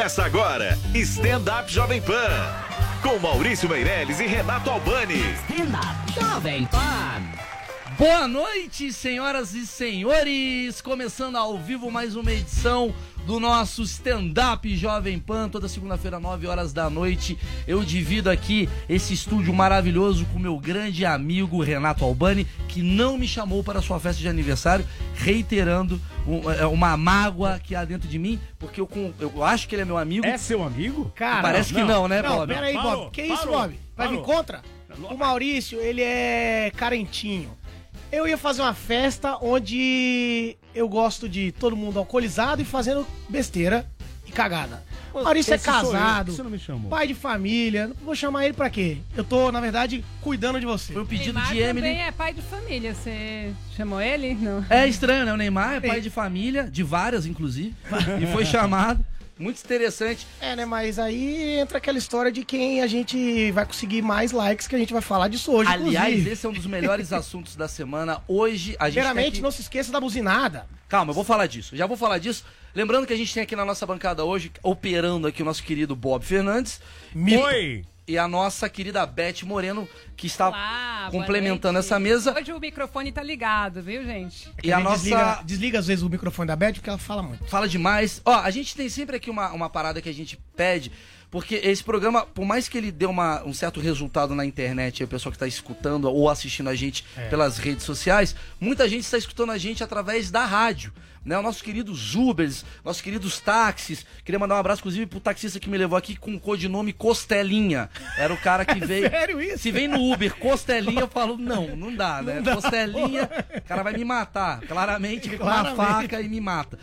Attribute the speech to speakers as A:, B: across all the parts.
A: Começa agora, Stand Up Jovem Pan, com Maurício Meirelles e Renato Albani.
B: Stand Up Jovem Pan.
C: Boa noite, senhoras e senhores, começando ao vivo mais uma edição do nosso Stand-Up Jovem Pan, toda segunda-feira, 9 horas da noite. Eu divido aqui esse estúdio maravilhoso com meu grande amigo Renato Albani, que não me chamou para a sua festa de aniversário, reiterando uma mágoa que há dentro de mim, porque eu acho que ele é meu amigo.
D: É seu amigo?
C: Cara, parece que não, né, Bob?
E: Pera aí, Bob. Que isso, Bob? Vai vir contra? O Maurício, ele é carentinho. Eu ia fazer uma festa onde eu gosto de todo mundo alcoolizado e fazendo besteira e cagada. O Maurício é casado,
D: você não me chamou.
E: pai de família. Não vou chamar ele pra quê? Eu tô, na verdade, cuidando de você.
C: Foi um pedido
F: Neymar
C: de Emily.
F: também é pai de família. Você chamou ele? Não.
C: É estranho, né? O Neymar é pai de família, de várias, inclusive, e foi chamado. Muito interessante.
E: É, né? Mas aí entra aquela história de quem a gente vai conseguir mais likes, que a gente vai falar disso hoje,
C: Aliás,
E: inclusive.
C: esse é um dos melhores assuntos da semana. Hoje a gente
E: Primeiramente,
C: tem aqui...
E: não se esqueça da buzinada.
C: Calma, eu vou falar disso. Já vou falar disso. Lembrando que a gente tem aqui na nossa bancada hoje, operando aqui o nosso querido Bob Fernandes.
D: Oi!
C: E a nossa querida Beth Moreno, que está
F: Olá,
C: complementando
F: boa noite.
C: essa mesa.
F: Hoje o microfone tá ligado, viu, gente?
C: E a nossa...
E: Desliga às vezes o microfone da Beth, porque ela fala muito.
C: Fala demais. Ó, a gente tem sempre aqui uma parada que a gente pede, porque esse programa, por mais que ele dê um certo resultado na internet, aí o pessoal que está escutando ou assistindo a gente pelas redes sociais, muita gente está escutando a gente através da rádio. Né, os nossos queridos Ubers, nossos queridos táxis. Queria mandar um abraço, inclusive, pro taxista que me levou aqui com o codinome Costelinha. Era o cara que veio.
E: Sério isso?
C: Se vem no Uber Costelinha, eu falo, não dá, né?
E: dá,
C: Costelinha, o cara vai me matar. Claramente, vem com uma
E: Claramente.
C: faca e me mata.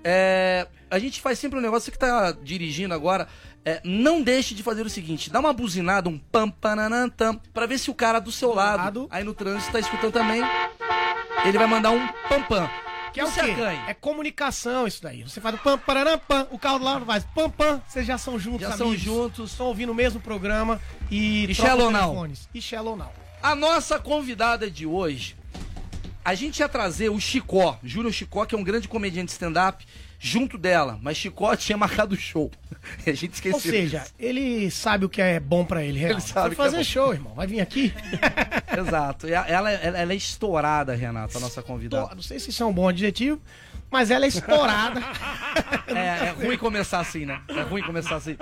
C: A gente faz sempre um negócio, você que tá dirigindo agora, não deixe de fazer o seguinte, dá uma buzinada, um pam, pananã, tam, pra ver se o cara do seu lado, aí no trânsito, tá escutando também, ele vai mandar um pam, pam.
E: Que é o quê? É comunicação isso daí. Você faz o pam, pararam, pam, o carro do lado faz pam, pam, vocês já são juntos,
C: Já
E: amigos.
C: são juntos.
E: Estão ouvindo o mesmo programa e
C: Shallow
E: trocam
C: Now.
E: telefones. E Shallow Now.
C: A nossa convidada de hoje, a gente ia trazer o Chicó, Júnior Chicó, que é um grande comediante stand-up, junto dela, mas Chicó tinha marcado o show. E a gente esqueceu.
E: Ou seja, ele sabe o que é bom pra ele, real.
C: Ele sabe
E: Vai fazer
C: que é bom.
E: show, irmão. Vai vir aqui.
C: Exato. E ela é estourada, Renata, a nossa convidada.
E: Não sei se isso é um bom adjetivo, mas ela é estourada.
C: É ruim começar assim, né? É ruim começar assim.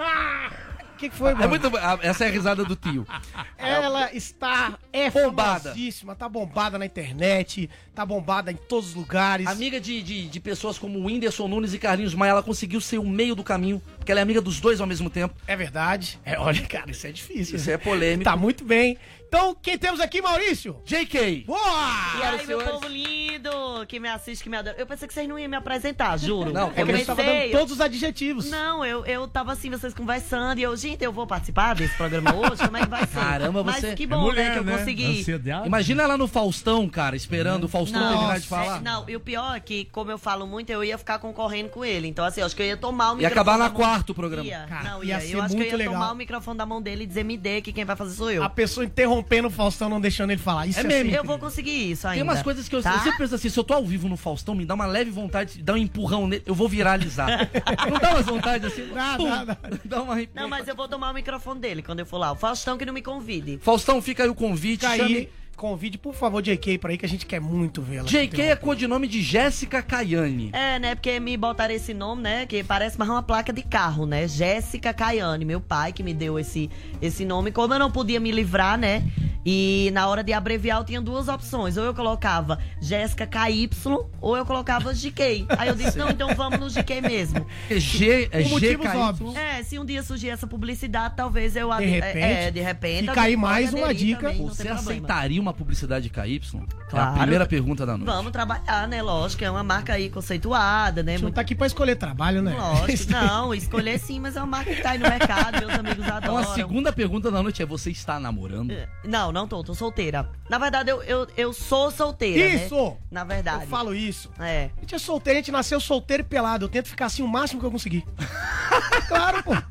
E: O que foi,
C: É
E: mano?
C: muito, essa é a risada do tio.
E: Ela está
C: Bombada.
E: famosíssima, tá bombada na internet, tá bombada em todos os lugares.
C: Amiga de pessoas como o Whindersson Nunes e Carlinhos Maia, ela conseguiu ser o meio do caminho, porque ela é amiga dos dois ao mesmo tempo.
E: É verdade. Olha, cara, isso é difícil.
C: Isso é polêmico.
E: Tá muito bem. Então, quem temos aqui, Maurício?
C: JK!
E: Boa!
G: E aí, meu
C: senhores.
G: povo lindo, que me assiste, que me adora. Eu pensei que vocês não iam me apresentar, juro.
C: Não,
E: É que a gente tava dando todos os adjetivos.
G: Não, eu tava assim, vocês conversando, e eu, gente, eu vou participar desse programa hoje, como é que vai ser?
C: Caramba, você-
G: Mas que bom, né, que eu consegui.
D: Ansiedade.
C: Imagina ela no Faustão, cara, esperando o Faustão terminar de falar.
G: Não, e o pior é que, como eu falo muito, eu ia ficar concorrendo com ele. Então, assim, eu acho que eu ia tomar o
C: Ia
G: microfone.
C: acabar na
G: da mão-
C: quarta o programa.
E: Cara,
G: Não,
E: ia
G: ia.
E: ser
G: Eu acho que eu
E: muito
G: ia
E: legal.
G: tomar o microfone da mão dele e dizer, me dê, que quem vai fazer sou eu.
E: A pessoa interrompendo o Faustão, não deixando ele falar. Isso
C: É
E: é
C: meme.
E: sempre
G: Eu vou conseguir isso ainda.
C: Tem umas coisas que eu
G: tá?
C: sempre penso assim, se eu tô ao vivo no Faustão, me dá uma leve vontade de dar um empurrão nele, eu vou viralizar. Não dá umas vontades assim?
E: Dá,
C: pum,
E: dá.
C: dá uma...
G: Não, mas eu vou tomar o microfone dele quando eu for lá. O Faustão que não me convide.
C: Faustão, fica aí o convite.
E: Fica
C: chame-
E: aí, convide, por favor, JK pra aí, que a gente quer muito vê-la.
C: JK é codinome de Jéssica Caiane.
G: É, né? Porque me botaram esse nome, né? Que parece mais uma placa de carro, né? Jéssica Caiane, meu pai que me deu esse nome. Como eu não podia me livrar, né? E na hora de abreviar eu tinha duas opções. Ou eu colocava Jéssica KY ou eu colocava GK. Aí eu disse, não, então vamos no GK mesmo.
C: G, é
E: Por motivos
C: GKY.
E: óbvios.
G: É, se um dia surgir essa publicidade, talvez eu...
E: De repente,
G: de
E: fica aí
G: alguém
E: mais
G: pode
E: uma
G: aderir
E: dica.
G: também, não tem
C: Você
G: problema.
C: aceitaria uma publicidade KY? É a
G: Claro.
C: primeira pergunta da noite.
G: Vamos trabalhar, né? Lógico, é uma marca aí conceituada, né?
E: A gente não tá aqui pra escolher trabalho, né?
G: Lógico, não, escolher sim, mas é uma marca que tá aí no mercado, meus amigos
C: Então
G: adoram.
C: a segunda pergunta da noite é, você está namorando?
G: Não tô solteira. Na verdade, eu sou solteira,
E: Isso!
G: né? Na verdade.
E: Eu falo isso.
G: É.
E: A gente é solteiro, a gente nasceu solteiro e pelado. Eu tento ficar assim o máximo que eu conseguir. Claro, pô.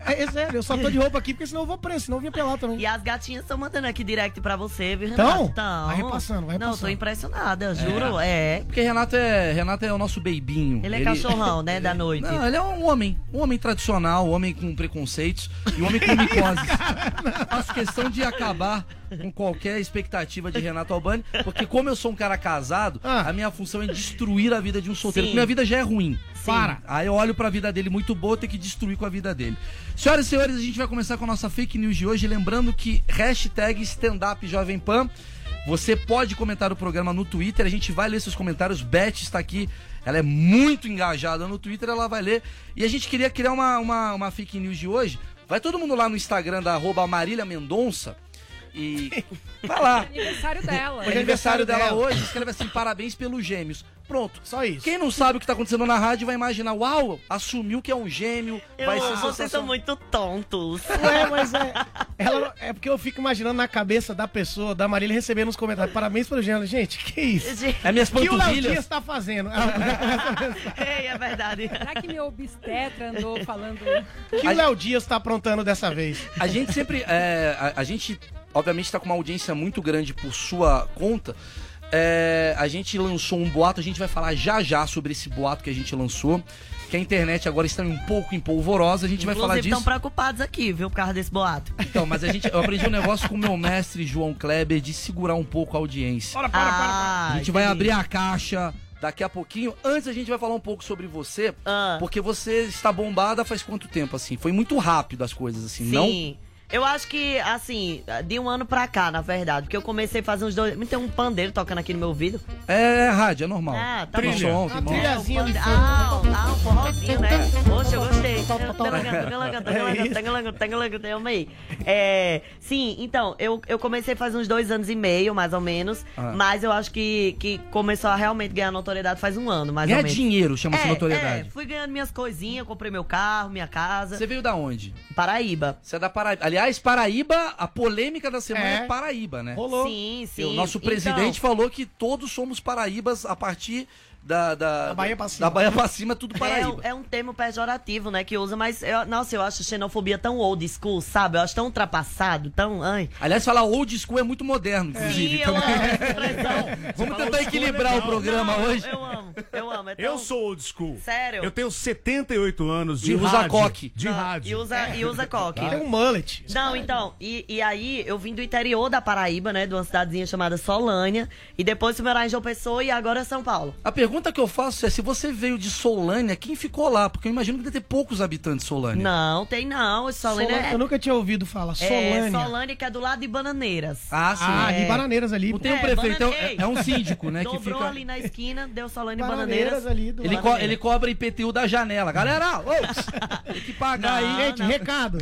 E: É sério, eu só tô de roupa aqui porque senão eu vou preso, senão eu vinha pelado também.
G: E as gatinhas estão mandando aqui direct pra você, viu,
E: Então?
G: Renato? Então.
E: Vai repassando, vai
G: Não,
E: repassando.
G: tô impressionada, juro. É.
C: Porque Renato é o nosso beibinho.
G: Ele é cachorrão, né, da noite.
C: Não, ele é um homem tradicional, um homem com preconceitos e um homem com micoses. Faço questão de acabar com qualquer expectativa de Renato Albani, porque como eu sou um cara casado, a minha função é destruir a vida de um solteiro,
G: Sim.
C: porque minha vida já é ruim.
E: Para.
C: Aí eu olho pra vida dele muito boa, eu tenho que destruir com a vida dele. Senhoras e senhores, a gente vai começar com a nossa fake news de hoje, lembrando que hashtag stand-up Jovem Pan. Você pode comentar o programa no Twitter, a gente vai ler seus comentários. Beth está aqui, ela é muito engajada no Twitter, ela vai ler. E a gente queria criar uma fake news de hoje. Vai todo mundo lá no Instagram da @Marília Mendonça e vai lá.
F: Aniversário dela.
C: É aniversário dela hoje, escreve assim, parabéns pelos gêmeos. Pronto.
E: Só isso.
C: Quem não sabe o que tá acontecendo na rádio vai imaginar, uau, assumiu que é um gêmeo, vai ser
G: Vocês são
C: sensacional.
G: muito tontos.
E: Ué, mas é porque eu fico imaginando na cabeça da pessoa, da Marília, recebendo nos comentários. Parabéns pelo gênero. Gente, que isso?
C: É minhas
E: O que o Léo
C: panturrilhas.
E: Dias tá fazendo?
G: Ei, é verdade.
F: Será que meu obstetra andou falando...
E: O que o Léo Dias tá aprontando dessa vez?
C: A gente sempre. A gente, obviamente, tá com uma audiência muito grande por sua conta. A gente lançou um boato, a gente vai falar já sobre esse boato que a gente lançou. Que a internet agora está um pouco empolvorosa, a gente vai falar
G: Inclusive,
C: disso.
G: estão preocupados aqui, viu, por causa desse boato.
C: Então, mas eu aprendi um negócio com o meu mestre João Kleber de segurar um pouco a audiência.
G: Ah,
C: A gente vai
G: entendi.
C: abrir a caixa daqui a pouquinho. Antes a gente vai falar um pouco sobre você,
G: Ah.
C: porque você está bombada faz quanto tempo, assim? Foi muito rápido as coisas, assim, não?
G: Sim. Eu acho que, assim, de um ano pra cá, na verdade, porque eu comecei a fazer uns 2... Tem um pandeiro tocando aqui no meu ouvido.
C: É rádio, é normal.
G: Ah, tá
C: Tem
G: bom.
C: som, tem
E: A
C: bom.
E: trilhazinha de fundo.
G: Um forrozinho, né? Poxa, eu gostei. Eu amei. Sim, então, eu comecei faz uns 2 anos e meio, mais ou menos. Mas eu acho que começou a realmente ganhar notoriedade faz um ano, mais
C: Ganhar
G: ou menos.
C: dinheiro chama-se notoriedade.
G: Fui ganhando minhas coisinhas, comprei meu carro, minha casa.
C: Você veio da onde?
G: Paraíba.
C: Você é da Paraíba. Aliás, Paraíba, a polêmica da semana é Paraíba, né?
E: Rolou.
G: Sim.
C: O nosso presidente falou que todos somos paraíbas a partir da
E: Bahia pra cima.
C: Da Bahia pra cima, tudo Paraíba.
G: É um termo pejorativo, né, que usa, mas, eu acho xenofobia tão old school, sabe? Eu acho tão ultrapassado, tão... Ai.
C: Aliás, falar old school é muito moderno, inclusive.
G: Sim, eu amo essa expressão.
C: Vamos tentar equilibrar o programa
G: Não,
C: hoje.
G: Eu amo. É tão...
D: Eu sou old school.
G: Sério?
D: Eu tenho 78 anos de
C: E usa
D: rádio.
C: coque.
D: De
G: Não,
D: rádio.
G: E usa coque.
E: Tem um mullet.
G: Não, então, e aí eu vim do interior da Paraíba, né, de uma cidadezinha chamada Solânia, e depois fui morar em João Pessoa e agora é São Paulo.
C: A pergunta que eu faço é, se você veio de Solânia, quem ficou lá? Porque eu imagino que deve ter poucos habitantes de Solânia.
G: Não, tem não, Solânia
E: Eu nunca tinha ouvido falar. Solânia.
G: Solânia, que é do lado de Bananeiras.
C: Ah, sim.
E: De Bananeiras ali.
C: Não
E: pô.
C: tem um prefeito, é um síndico, né? Que
G: Dobrou
C: fica...
G: ali na esquina, deu Solânia e
E: Bananeiras
G: Bananeiras.
E: ali do
C: Ele,
E: lado.
C: ele cobra IPTU da janela. Galera, tem que pagar
G: Não,
C: aí.
E: Gente, recado.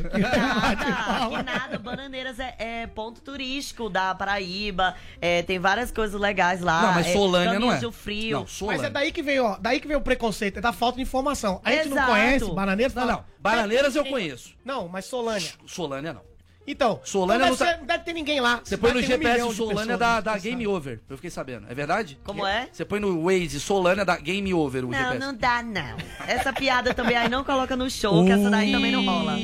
G: Que nada, Bananeiras é ponto turístico da Paraíba, tem várias coisas legais lá.
C: Não, mas Solânia não é.
G: Caminhos do Frio.
C: Não, Solânia.
E: Mas é daí que veio, ó. Daí que veio o preconceito, é da falta de informação. A gente não
G: Exato.
E: conhece Bananeiras?
C: Não. Bananeiras eu conheço.
E: Não, mas Solânia.
C: Solânia não.
E: Então,
C: Solânia
E: então
C: não
E: não deve ter ninguém lá.
C: Você põe no
E: Vai ter 1 milhão
C: GPS
E: de
C: Solânia
E: pessoas,
C: da
E: você
C: Game
E: sabe.
C: Over. Eu fiquei sabendo. É verdade?
G: Como é?
C: Você põe no Waze Solânia da Game Over o
G: Não,
C: GPS.
G: não dá, não. Essa piada também aí não coloca no show, que essa daí também não rola.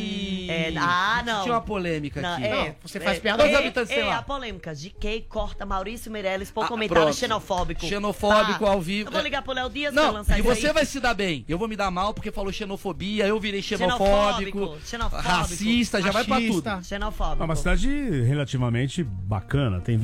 G: Não.
C: Tinha uma polêmica
G: Não,
C: aqui.
E: Não, você faz piada,
C: Quantos
E: é-
C: habitantes tem lá?
G: a polêmica. GK corta Maurício Meirelles por
C: Ah,
G: comentário
C: pronto.
G: xenofóbico.
C: Xenofóbico ao vivo.
G: Eu vou ligar pro Léo Dias pra
C: Não,
G: lançar
C: e
G: isso
C: você
G: aí.
C: vai se dar bem. Eu vou me dar mal porque falou xenofobia, eu virei xenofóbico,
G: Xenofóbico.
C: racista, já vai pra
E: Machista.
C: tudo.
G: Xenofóbico.
D: É uma cidade relativamente bacana. Tem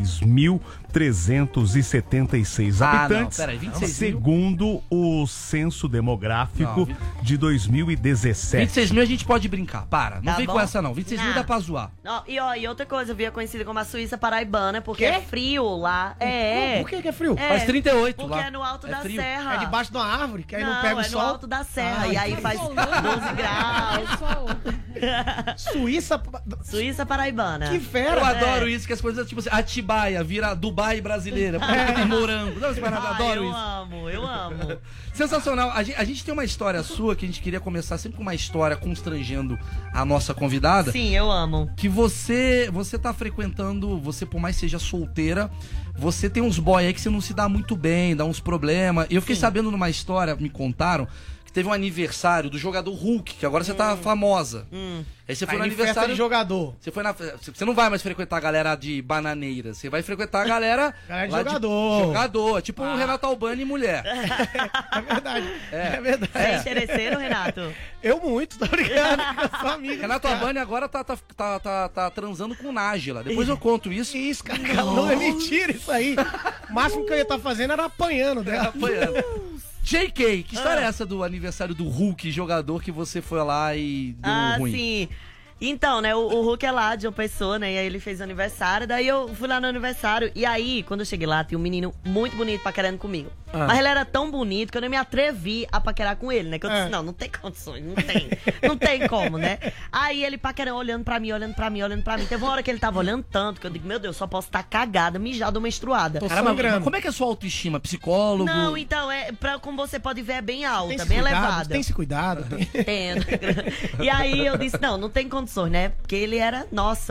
D: 26.376
C: Ah, não,
D: habitantes.
C: peraí, 26 mil?
D: segundo o censo demográfico
C: Não,
D: de 2017.
C: 26 mil a gente pode brincar, para. Não
G: Tá
C: vem
G: bom?
C: com essa não. 26 mil
G: Não.
C: dá pra zoar.
G: Ó, e outra coisa, eu via conhecida como a Suíça paraibana, porque
E: Quê?
G: é frio lá.
E: Por que é frio?
C: Faz 38
G: porque
C: lá.
G: é no alto
C: É
G: da
C: frio.
G: serra.
E: É debaixo de uma árvore, que aí não, pega o
G: é
E: sol.
G: no alto da serra.
E: Ah,
G: e aí faz 12 graus.
E: Suíça.
G: Suíça paraibana.
E: Que fera.
C: Eu adoro isso, que as coisas, tipo assim, Atibaia vira Dubai brasileira, porque tem morango. Não, eu adoro
G: eu
C: isso.
G: amo.
C: Sensacional. A gente tem uma história sua que a gente queria começar sempre com uma história constrangendo a nossa convidada.
G: Sim, eu amo.
C: Que você tá frequentando, você por mais seja solteira, você tem uns boy aí que você não se dá muito bem, dá uns problemas. Eu fiquei sabendo numa história, me contaram, que teve um aniversário do jogador Hulk, que agora você tá famosa. Aí você foi no aniversário
E: de jogador.
C: Você não vai mais frequentar a galera de bananeira, você vai frequentar a galera
E: Galera de
C: lá
E: jogador.
C: Jogador, tipo o Renato Albani mulher.
E: É verdade. É verdade.
G: Você é interesseiro, Renato?
E: Eu muito, tá brincando? Eu sou amigo.
C: Renato Albani agora tá transando com Nájila. Depois eu conto isso.
E: Que isso, cara? Não é mentira isso aí. O máximo que eu ia estar fazendo era apanhando dela.
C: Apanhando. JK, que história é essa do aniversário do Hulk, jogador, que você foi lá e deu ruim?
G: Sim. Então, né, o Hulk é lá de uma pessoa, né, e aí ele fez aniversário, daí eu fui lá no aniversário, e aí, quando eu cheguei lá, tinha um menino muito bonito paquerando comigo. Mas ele era tão bonito que eu nem me atrevi a paquerar com ele, né, que eu disse, não tem condições, não tem como, né. Aí ele paquerando, olhando pra mim. Teve uma hora que ele tava olhando tanto, que eu digo, meu Deus, só posso estar cagada, mijada ou menstruada.
C: Caramba, mas como é que é a sua autoestima? Psicólogo?
G: Não, então, como você pode ver, é bem alta,
E: Tem
G: bem
E: cuidado,
G: elevada.
E: tem esse cuidado.
G: Tendo. E aí eu disse, não tem condições, né? Porque ele era, nossa,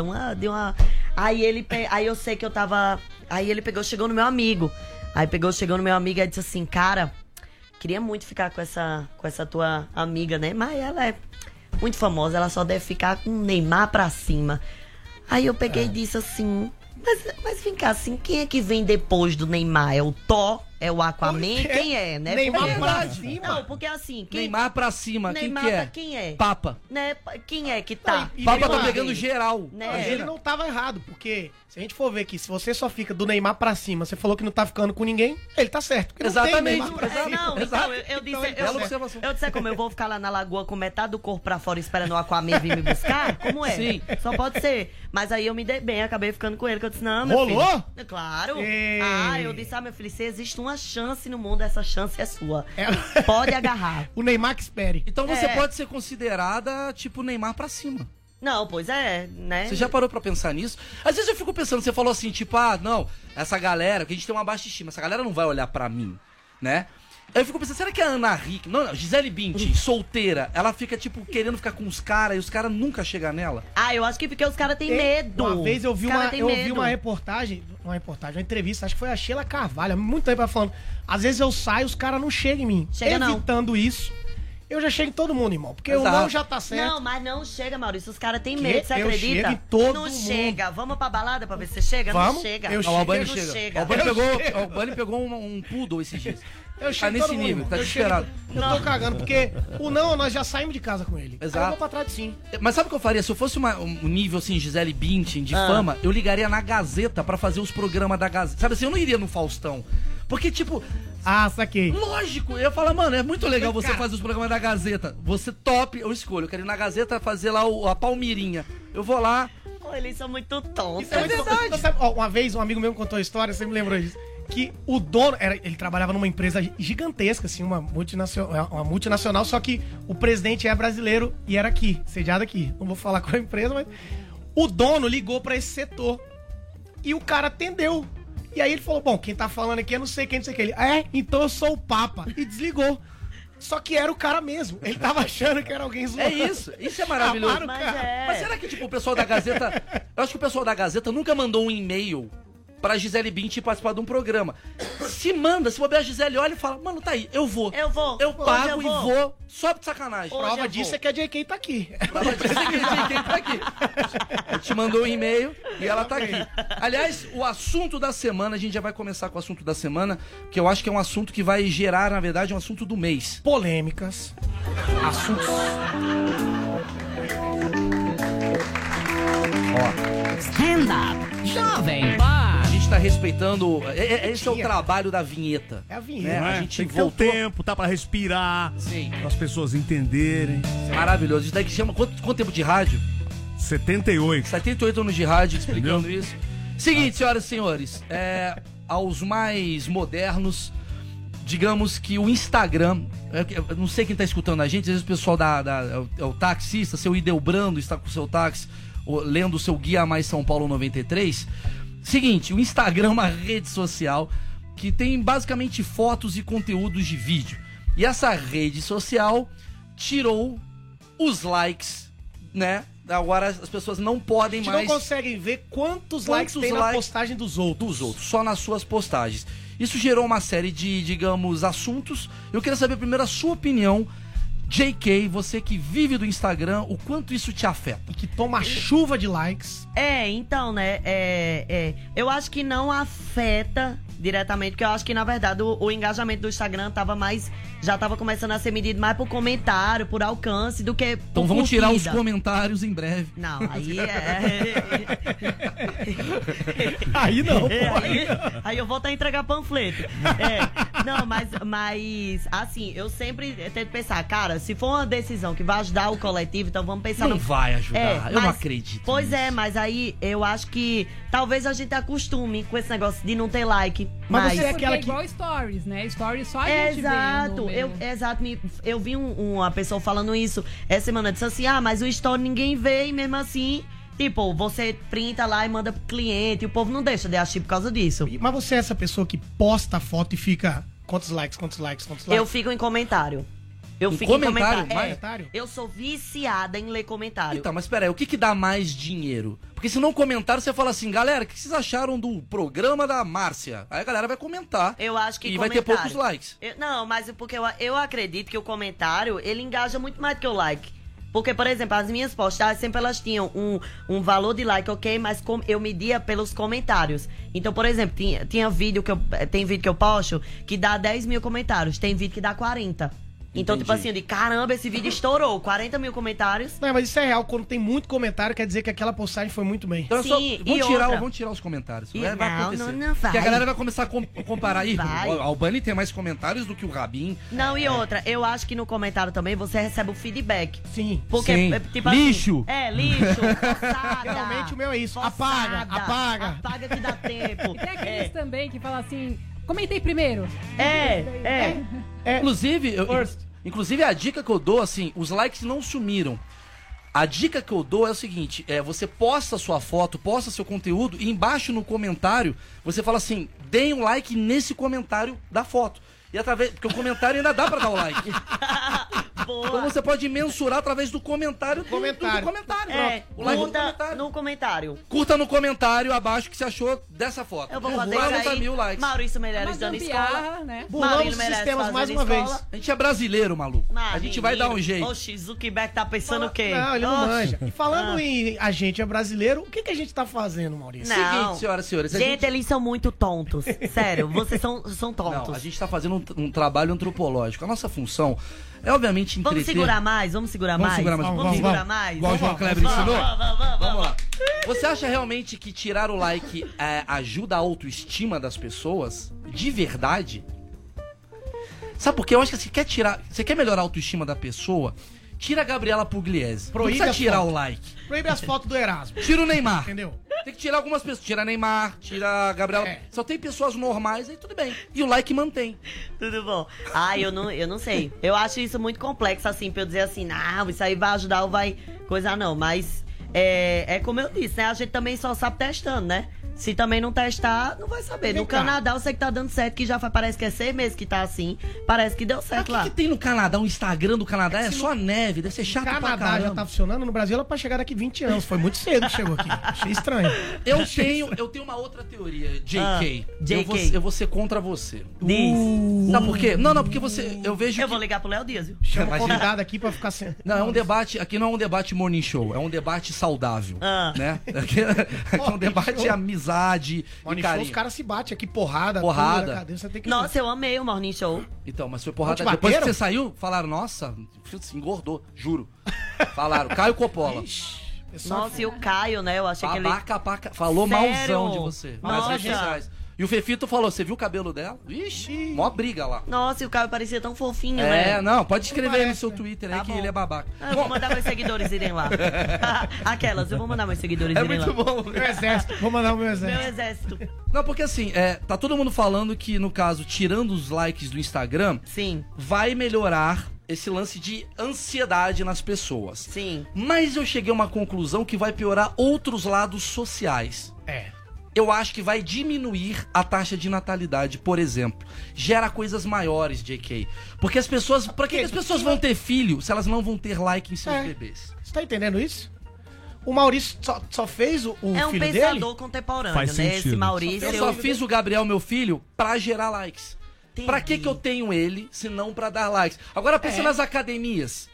G: Aí eu sei que eu tava. Aí ele chegou no meu amigo. Chegou no meu amigo e disse assim, cara, queria muito ficar com essa tua amiga, né? Mas ela é muito famosa, ela só deve ficar com o Neymar pra cima. Aí eu peguei e disse assim, mas vem cá, assim, quem é que vem depois do Neymar? É o Thor? É o Aquaman? Quem é, né?
E: Neymar pra cima?
G: Não, porque assim...
C: Neymar pra cima,
G: Neymar
C: quem que é?
G: Quem é?
C: Papa.
G: Né? Quem é que tá?
C: Papa tá
E: Neymar,
C: pegando geral.
G: Né?
E: Mas ele não tava errado, porque se a gente for ver que se você só fica do Neymar pra cima, você falou que não tá ficando com ninguém, ele tá certo. porque não tem
C: Exatamente.
E: Neymar pra cima.
G: Não, então eu disse...
C: Bela observação.
G: Eu disse como eu vou ficar lá na lagoa com metade do corpo pra fora esperando o Aquaman vir me buscar? Como é?
C: Sim.
G: Só pode ser. Mas aí eu me dei bem, acabei ficando com ele, que eu disse, não, meu
E: Rolou?
G: filho. Claro.
E: Ei.
G: Eu disse, meu filho, se existe uma chance no mundo, essa chance é sua.
E: É.
G: Pode agarrar.
E: O Neymar que espere.
C: Então você pode ser considerada, tipo, Neymar pra cima.
G: Não, pois é, né?
C: Você já parou pra pensar nisso? Às vezes eu fico pensando, você falou assim, tipo, não, essa galera, que a gente tem uma baixa estima, essa galera não vai olhar pra mim, né? Aí eu fico pensando, será que a Ana Hickman, não, Gisele Bündchen, solteira, ela fica, tipo, querendo ficar com os caras e os caras nunca chegam nela?
G: Eu acho que porque os caras têm medo.
E: Uma vez eu vi
G: Os cara tem medo.
E: uma reportagem, uma entrevista, acho que foi a Sheila Carvalho, há muito tempo ela falando, às vezes eu saio, os caras não chegam em mim.
G: Chega não.
E: Evitando isso, eu já chego em todo mundo, irmão, porque o
C: Exato.
E: não já tá certo.
G: Não, mas não chega, Maurício. Os caras têm
E: Que
G: medo, você
E: eu
G: acredita?
E: chego em todo
G: não
E: mundo.
G: chega. Vamos pra balada pra ver se você chega? Não
E: Vamos?
G: chega.
E: Eu
C: O Albani
G: Não
C: chega.
G: chega.
C: O Albani
E: Eu
C: pegou,
E: chego.
C: o Albani pegou um poodle esses dias.
E: Eu
C: Tá
E: chego em
C: nesse
E: todo mundo,
C: nível,
E: irmão.
C: tá
E: Eu
C: desesperado.
E: chego, eu tô cagando, porque o não, nós já saímos de casa com ele.
C: Exato.
E: Aí eu vou pra trás de sim.
C: Mas sabe o que eu faria? Se eu fosse um nível, assim, Gisele Bündchen, de fama, eu ligaria na Gazeta pra fazer os programas da Gazeta. Sabe assim, eu não iria no Faustão. Porque, tipo,
E: Saquei.
C: lógico, eu ia falar, mano, é muito legal você fazer os programas da Gazeta. Você top, eu escolho. Eu quero ir na Gazeta fazer lá a Palmirinha. Eu vou lá.
G: Pô, eles são muito tontos.
E: Isso é verdade. Então, sabe, uma vez um amigo meu me contou a história, você me lembrou disso. Que o dono, ele trabalhava numa empresa gigantesca, assim, uma multinacional, só que o presidente é brasileiro e era aqui, sediado aqui. Não vou falar qual empresa, mas o dono ligou pra esse setor e o cara atendeu. E aí ele falou, bom, quem tá falando aqui é não sei quem, não sei quem. Ele, então eu sou o Papa. E desligou. Só que era o cara mesmo. Ele tava achando que era alguém zoando.
C: É isso é maravilhoso.
E: Para o
G: Mas
E: cara.
C: Mas será que, tipo, o pessoal da Gazeta... Eu acho que o pessoal da Gazeta nunca mandou um e-mail pra Gisele Bündchen participar de um programa. Se bobear a Gisele, olha e fala, mano, tá aí, eu vou.
G: Eu vou.
C: Eu
G: Hoje
C: pago
G: eu
C: e
G: vou.
C: vou, só de sacanagem.
G: Hoje
E: Prova
G: eu
E: disso
G: vou.
E: é que a JK tá aqui.
C: Quem tá aqui? A gente mandou um e-mail e ela tá aqui. Aliás, o assunto da semana, a gente já vai começar com o assunto da semana, que eu acho que é um assunto que vai gerar, na verdade, um assunto do mês.
E: Polêmicas. Assuntos.
B: Stand Up Jovem Pan.
C: A gente tá respeitando. Esse é o trabalho da vinheta.
E: É a vinheta.
C: Né?
D: Não é?
C: A gente
D: Tem que ter o
C: voltou.
D: tempo, tá pra respirar,
C: Sim.
D: para as pessoas entenderem.
C: Maravilhoso. Isso daí que chama. Quanto tempo de rádio?
D: 78.
C: 78 anos de rádio explicando isso. Seguinte, senhoras e senhores, aos mais modernos, digamos que o Instagram, eu não sei quem tá escutando a gente, às vezes o pessoal é o taxista, seu Ideobrando está com o seu táxi, lendo o seu Guia Mais São Paulo 93. Seguinte, o Instagram é uma rede social que tem basicamente fotos e conteúdos de vídeo. E essa rede social tirou os likes, né? Agora as pessoas não podem
E: A gente
C: mais...
E: não consegue ver quantos likes tem na postagem dos outros.
C: Só nas suas postagens. Isso gerou uma série de, digamos, assuntos. Eu queria saber primeiro a sua opinião JK, você que vive do Instagram, o quanto isso te afeta?
E: E que toma chuva de likes.
G: Então, né, eu acho que não afeta diretamente, porque eu acho que, na verdade, o engajamento do Instagram já tava começando a ser medido mais por comentário, por alcance, do que por
C: Então vamos tirar os
G: curtida.
C: comentários em breve.
G: Não, aí
E: Aí não,
G: aí eu volto a entregar panfleto. Não, mas assim, eu sempre tento pensar, cara, se for uma decisão que vai ajudar o coletivo, então vamos pensar
C: Não vai ajudar, eu não
G: mas-
C: acredito.
G: Pois
C: nisso.
G: mas aí eu acho que talvez a gente acostume com esse negócio de não ter like.
E: Mas você é
F: Porque
E: aquela
F: é
E: que...
F: igual stories, né? Stories só a gente
G: Exato,
F: vê o número.
G: eu vi uma pessoa falando isso essa semana, disse assim, mas o story ninguém vê e mesmo assim, tipo, você printa lá e manda pro cliente e o povo não deixa de assistir por causa disso.
E: Mas você é essa pessoa que posta a foto e fica... Quantos likes?
G: Eu fico em comentário. Eu
C: Em
G: fico
C: comentário?
G: em
C: Mais?
G: comentário. Eu sou viciada em ler comentário.
C: Então, mas peraí, o que dá mais dinheiro? Porque se não comentar, você fala assim, galera, o que vocês acharam do programa da Márcia? Aí a galera vai comentar.
G: Eu acho que
C: E vai ter poucos likes.
G: Não, mas porque eu acredito que o comentário, ele engaja muito mais do que o like. Porque, por exemplo, as minhas postagens sempre elas tinham um valor de like, ok? Mas eu media pelos comentários. Então, por exemplo, tem vídeo que eu posto que dá 10 mil comentários. Tem vídeo que dá 40. Então,
C: Entendi.
G: tipo assim, de caramba, esse vídeo estourou. 40 mil comentários.
E: Não, mas isso é real. Quando tem muito comentário, quer dizer que aquela postagem foi muito bem.
C: Então,
G: Sim, e
C: vamos tirar os comentários.
G: E
C: vai
G: não,
C: acontecer.
G: não vai.
C: Porque a galera vai começar a comparar. Ih,
G: Vai.
C: o Albani tem mais comentários do que o Rabin.
G: Não, e outra, eu acho que no comentário também você recebe o feedback.
E: Sim.
G: Porque,
C: Sim.
G: tipo
C: Lixo.
G: assim... lixo, forçada.
E: Realmente o meu é isso.
G: Forçada,
E: Apaga.
G: Apaga que dá tempo.
F: E tem aqueles também que falam assim, comentei primeiro.
C: Inclusive, a dica que eu dou, assim, os likes não sumiram. A dica que eu dou é o seguinte, você posta sua foto, posta seu conteúdo e embaixo no comentário, você fala assim, deem um like nesse comentário da foto. E porque o comentário ainda dá pra dar o like.
G: Boa.
C: Então você pode mensurar através do comentário do comentário. Pronto. O like no
G: curta
C: comentário.
G: no comentário.
C: Curta no comentário abaixo o que você achou dessa foto.
G: Eu vou fazer
C: 40
G: isso aí.
C: mil likes.
G: Maurício Meirelles
F: Uma
G: dando escola.
F: gambiarra, né?
E: Burlamos
G: Marino
E: os
G: Meirelles
E: sistemas mais
G: fazendo
E: uma vez.
G: escola.
C: A gente é brasileiro, maluco. A gente vai dar um jeito.
G: Oxi, Zuckerberg tá pensando o quê?
E: Não, ele não
G: Oxi.
E: manja. E falando em a gente é brasileiro, o que a gente tá fazendo, Maurício?
G: Não.
C: Seguinte, senhoras e senhores.
G: Gente, eles são muito tontos. Sério, vocês são tontos.
C: Não, a gente tá fazendo um trabalho antropológico. A nossa função é, obviamente, entreter...
G: Vamos segurar mais? Vamos segurar mais?
E: Vamos.
G: mais?
C: Igual o João Kleber ensinou?
G: Vamos.
C: Vamos lá. Você acha realmente que tirar o like ajuda a autoestima das pessoas? De verdade? Sabe por quê? Eu acho que você quer melhorar a autoestima da pessoa, tira a Gabriela Pugliese.
E: Proíbe
C: não precisa
E: as
C: tirar
E: fotos.
C: o like.
E: Proíbe as fotos do Erasmo.
C: Tira o Neymar.
E: Entendeu?
C: Tem que tirar algumas pessoas. Tira Neymar, tira a Gabriela. Só tem pessoas normais, aí tudo bem. E o like mantém.
G: Tudo bom. Eu não sei. Eu acho isso muito complexo, assim, pra eu dizer assim, não, isso aí vai ajudar ou vai coisa não. Mas é como eu disse, né? A gente também só sabe testando, né? Se também não testar, não vai saber. No Canadá, eu sei que tá dando certo, que já parece que é 6 meses que tá assim. Parece que deu certo
C: Mas o que tem no Canadá? O Instagram do Canadá é só neve, deve ser chato pra
E: Canadá
C: caramba.
E: já tá funcionando, no Brasil ela pra chegar daqui 20 anos. Foi muito cedo que chegou aqui. Achei estranho.
C: Eu tenho uma outra teoria, JK.
G: JK.
C: Eu vou ser contra você.
G: Diz.
C: Sabe por quê? Não, porque eu vejo
G: Eu
C: que...
G: vou ligar pro Léo Dias, viu?
E: Chama
C: Imagina.
E: convidado aqui pra ficar sem.
C: Não, é um debate, aqui não é um debate morning show, é um debate saudável, né? Aqui é um debate de amizade e
E: Morning Show,
C: carinho.
E: os caras se batem aqui, porrada.
C: Porrada.
E: tudo, né, cadê? Você tem que
G: Nossa, eu amei o Morning Show.
C: Então, mas foi porrada.
E: Não te
C: Depois que
E: bateram?
C: você saiu, falaram, nossa, engordou, juro. Falaram, Caio Coppola.
E: Pessoal,
G: Nossa, e o Caio, né? Eu achei que ele...
C: Paca, falou
G: Sério?
C: malzão de você nas
G: Nossa.
C: redes sociais. E o Fefito falou, você viu o cabelo dela? Ixi, mó briga lá.
G: Nossa, e o Caio parecia tão fofinho, né?
C: Não, pode escrever aí no
E: parece,
C: seu
E: né?
C: Twitter aí
G: Tá
C: que
G: bom.
C: ele é babaca.
G: Eu vou mandar meus seguidores irem lá. Aquelas, eu vou mandar meus seguidores
C: É
G: irem
C: muito
G: lá.
C: bom.
E: meu exército. Vou mandar o meu
G: Meu
E: exército.
G: exército.
C: Não, porque assim, tá todo mundo falando que, no caso, tirando os likes do Instagram,
G: Sim,
C: vai melhorar esse lance de ansiedade nas pessoas.
G: sim.
C: Mas eu cheguei a uma conclusão que vai piorar outros lados sociais.
E: É.
C: Eu acho que vai diminuir a taxa de natalidade, por exemplo. Gera coisas maiores, JK. Porque as pessoas... Pra que as pessoas vão ter filho se elas não vão ter like em seus bebês?
E: Você tá entendendo isso? O Maurício só fez o
G: É um
E: filho
G: pensador
E: dele?
G: contemporâneo,
D: Faz
G: né?
D: sentido.
G: Esse Maurício.
C: Eu só fiz o Gabriel, meu filho, pra gerar likes.
G: Entendi.
C: Pra que eu tenho ele, se não pra dar likes? Agora pensa nas academias.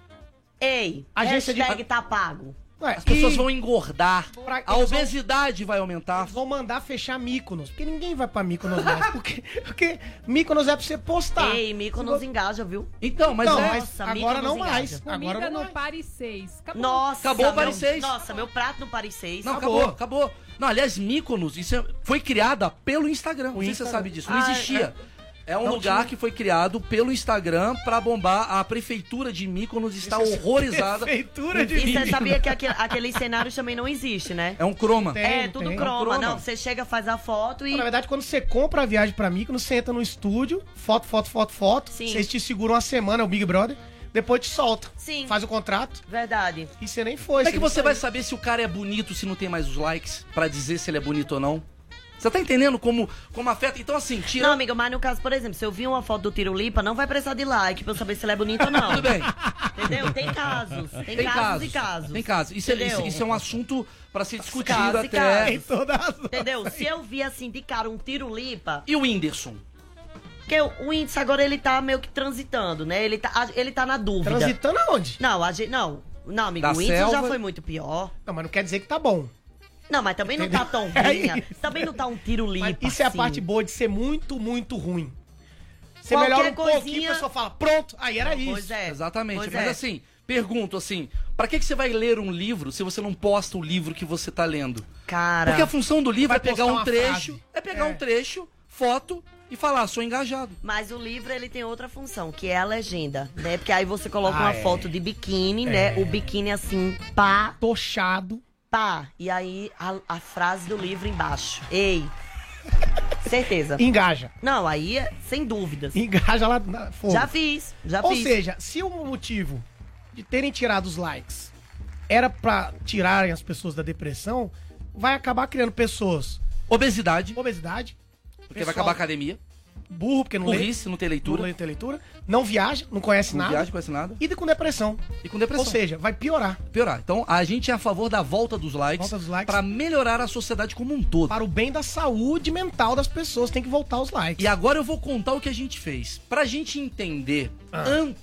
G: Ei,
E: Agência de-
G: hashtag tá pago.
E: Ué,
C: As pessoas
E: e
C: vão engordar,
E: Pra-
C: a
E: eles vão-
C: obesidade vai aumentar.
E: vão mandar fechar Mykonos, porque ninguém vai pra Mykonos mais. Porque Mykonos é pra você postar.
G: Ei, Mykonos engaja, viu?
C: Então, mas
E: Não,
C: é...
E: mas
G: Nossa,
E: agora
G: Mykonos
E: não
G: engaja.
E: mais.
F: Comida
E: Agora não
F: no
E: mais.
F: Paris 6. Acabou.
G: Nossa,
C: Acabou o
G: meu-
C: Paris 6.
G: Nossa, meu prato no Paris 6.
C: Não,
E: Acabou.
C: acabou. Não, aliás, Mykonos, foi criada pelo Instagram. Não sei se você
E: Instagram.
C: sabe disso. Não
G: Ah,
C: existia. É um
E: Não
C: lugar
E: tinha.
C: que foi criado pelo Instagram pra bombar. A prefeitura de Mykonos está horrorizada.
E: Prefeitura de
G: E você sabia que aqueles cenários também não existe, né?
C: É um croma.
E: Tem.
G: É, tudo croma.
C: croma.
G: Não, você chega, faz a foto e...
E: Na verdade, quando você compra a viagem pra Mykonos, você entra no estúdio, foto.
G: Sim.
E: Vocês te seguram uma semana, é o Big Brother, depois te solta.
G: Sim.
E: Faz o contrato
G: Verdade.
E: e você nem foi.
C: Como é que
E: não
C: você vai
E: saiu.
C: saber se o cara é bonito se não tem mais os likes pra dizer se ele é bonito ou não? Você tá entendendo como afeta? Então, assim, tira.
G: Não, amiga, mas no caso, por exemplo, se eu vi uma foto do Tiro Lipa, não vai precisar de like pra eu saber se ele é bonito ou não.
C: Tudo bem.
G: Entendeu? Tem casos. Tem casos e casos.
C: Tem casos.
G: Entendeu?
C: Isso é um assunto pra ser discutido
G: Casos e
C: até.
G: casos.
E: Tem todas as...
G: Entendeu? Se eu vi assim de cara um Tiro Lipa,
C: E o Whindersson?
G: porque o índice agora ele tá meio que transitando, né? Ele tá na dúvida.
E: Transitando aonde?
G: Não, não, amigo,
C: Da
G: o índice
C: selva.
G: já foi muito pior.
E: Não, mas não quer dizer que tá bom.
G: Não, mas também não tá tão
E: É
G: ruim.
E: isso.
G: Também não tá um Tiro
E: Mas
G: Lipa.
E: isso é a
G: assim.
E: parte boa de ser muito, muito ruim. Você
G: Qualquer
E: melhora um pouquinho,
G: coisinha-
E: a pessoa fala, pronto, aí era isso.
G: Pois é.
C: Exatamente.
G: Pois
C: Mas
G: é.
C: assim, pergunto assim, pra que você vai ler um livro se você não posta o livro que você tá lendo?
G: Cara,
C: Porque a função do livro
E: Vai
C: é pegar
E: postar
C: um
E: uma
C: trecho,
E: frase.
C: é pegar
E: É.
C: um trecho, foto e falar, sou engajado.
G: mas o livro ele tem outra função, que é a legenda, né? Porque aí você coloca
E: Ah,
G: uma
E: é.
G: foto de biquíni, né? O biquíni assim, pá,
E: Tochado.
G: pá. E aí a frase do livro embaixo. Ei. Certeza.
E: Engaja.
G: Não, aí é sem dúvidas.
E: Engaja lá na fogo.
G: Já fiz.
E: Ou seja, se o motivo de terem tirado os likes era pra tirarem as pessoas da depressão, vai acabar criando pessoas
C: Obesidade,
E: com obesidade,
C: porque
E: pessoal
C: vai acabar a academia.
E: burro, porque não lê,
C: Burrice, não tem
E: não
C: leitura.
E: lê, tem leitura, não viaja, não conhece
C: Não
E: nada,
C: viagem, conhece nada.
E: e com depressão.
C: E com depressão.
E: Ou seja, vai piorar.
C: Piorar. Então, a gente é a favor da volta dos likes,
E: Volta dos likes.
C: pra melhorar a sociedade como um todo.
E: Para o bem da saúde mental das pessoas, tem que voltar os likes.
C: E agora eu vou contar o que a gente fez. Pra gente entender
E: Ah.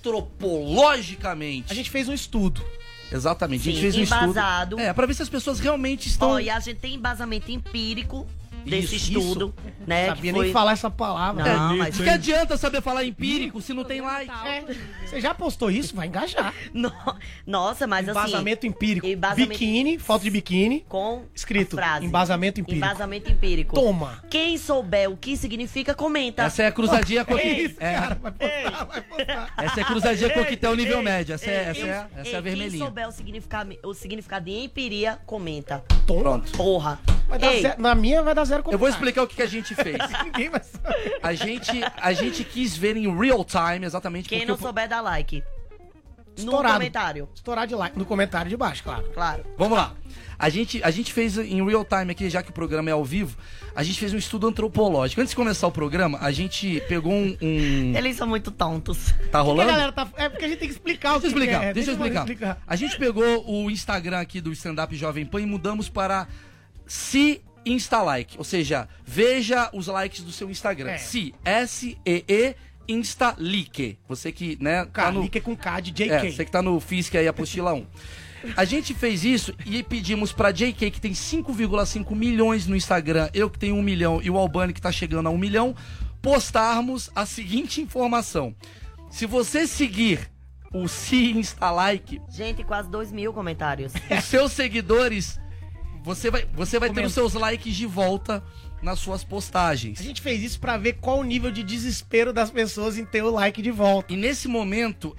C: antropologicamente.
E: A gente fez um estudo.
C: Exatamente. A gente
G: Sim,
C: fez um
G: embasado.
C: estudo. É, pra ver se as pessoas realmente estão.
G: Ó, e a gente tem embasamento empírico desse
C: Isso,
G: estudo, né?
E: Sabia
G: que foi...
E: nem falar essa palavra.
G: Não, mas...
C: De que adianta saber falar empírico se não tem like?
E: É, você já postou isso? Vai engajar.
G: Nossa, mas assim...
E: Embasamento empírico.
G: Embasamento-
E: Biquíni, foto de biquíni.
G: Com
E: Escrito,
G: a frase.
E: embasamento empírico.
G: Embasamento empírico.
E: Toma.
G: Quem souber o que significa, comenta.
C: Essa é a cruzadinha com
E: Isso,
C: é,
E: cara, vai postar, vai postar.
C: essa é a cruzadinha coquetel nível
G: Ei,
C: médio. Essa é a
G: Quem
C: vermelhinha.
G: souber o significado de empiria, comenta.
E: Toma.
C: Pronto.
G: Porra.
E: Vai dar
G: Ei,
E: zero- na minha vai dar zero
C: Eu vou
E: comentário.
C: explicar o que a gente fez.
E: Ninguém vai saber.
C: A gente quis ver em real time exatamente
G: quem
C: porque
G: não souber, dá like. No
E: Estourado.
G: comentário,
E: Estourar de like. No comentário de baixo, claro.
G: claro.
C: Vamos lá. A gente fez em real time aqui, já que o programa é ao vivo, a gente fez um estudo antropológico. Antes de começar o programa, a gente pegou um...
G: Eles são muito tontos.
C: Tá
E: Porque a
C: rolando?
E: galera tá... É porque a gente tem que explicar o
C: Deixa eu
E: que
C: explicar,
E: é.
C: deixa eu explicar.
E: explicar.
C: A gente pegou o Instagram aqui do Stand Up Jovem Pan e mudamos para Se Insta Like, ou seja, veja os likes do seu Instagram.
E: É.
C: Se, S-E-E, Insta Like. Você que, né, tá
E: Cara,
C: no...
E: Nick é com K de
C: É,
E: JK.
C: você que tá no FISC aí, apostila 1. A gente fez isso e pedimos pra JK, que tem 5,5 milhões no Instagram, eu que tenho 1 milhão e o Albani que tá chegando a 1 milhão, postarmos a seguinte informação. Se você seguir o Se Insta Like,
G: Gente, quase 2.000 comentários.
C: os seus seguidores, você vai ter
E: Comenta.
C: os seus likes de volta nas suas postagens.
E: A gente fez isso pra ver qual o nível de desespero das pessoas em ter o like de volta.
C: E nesse momento,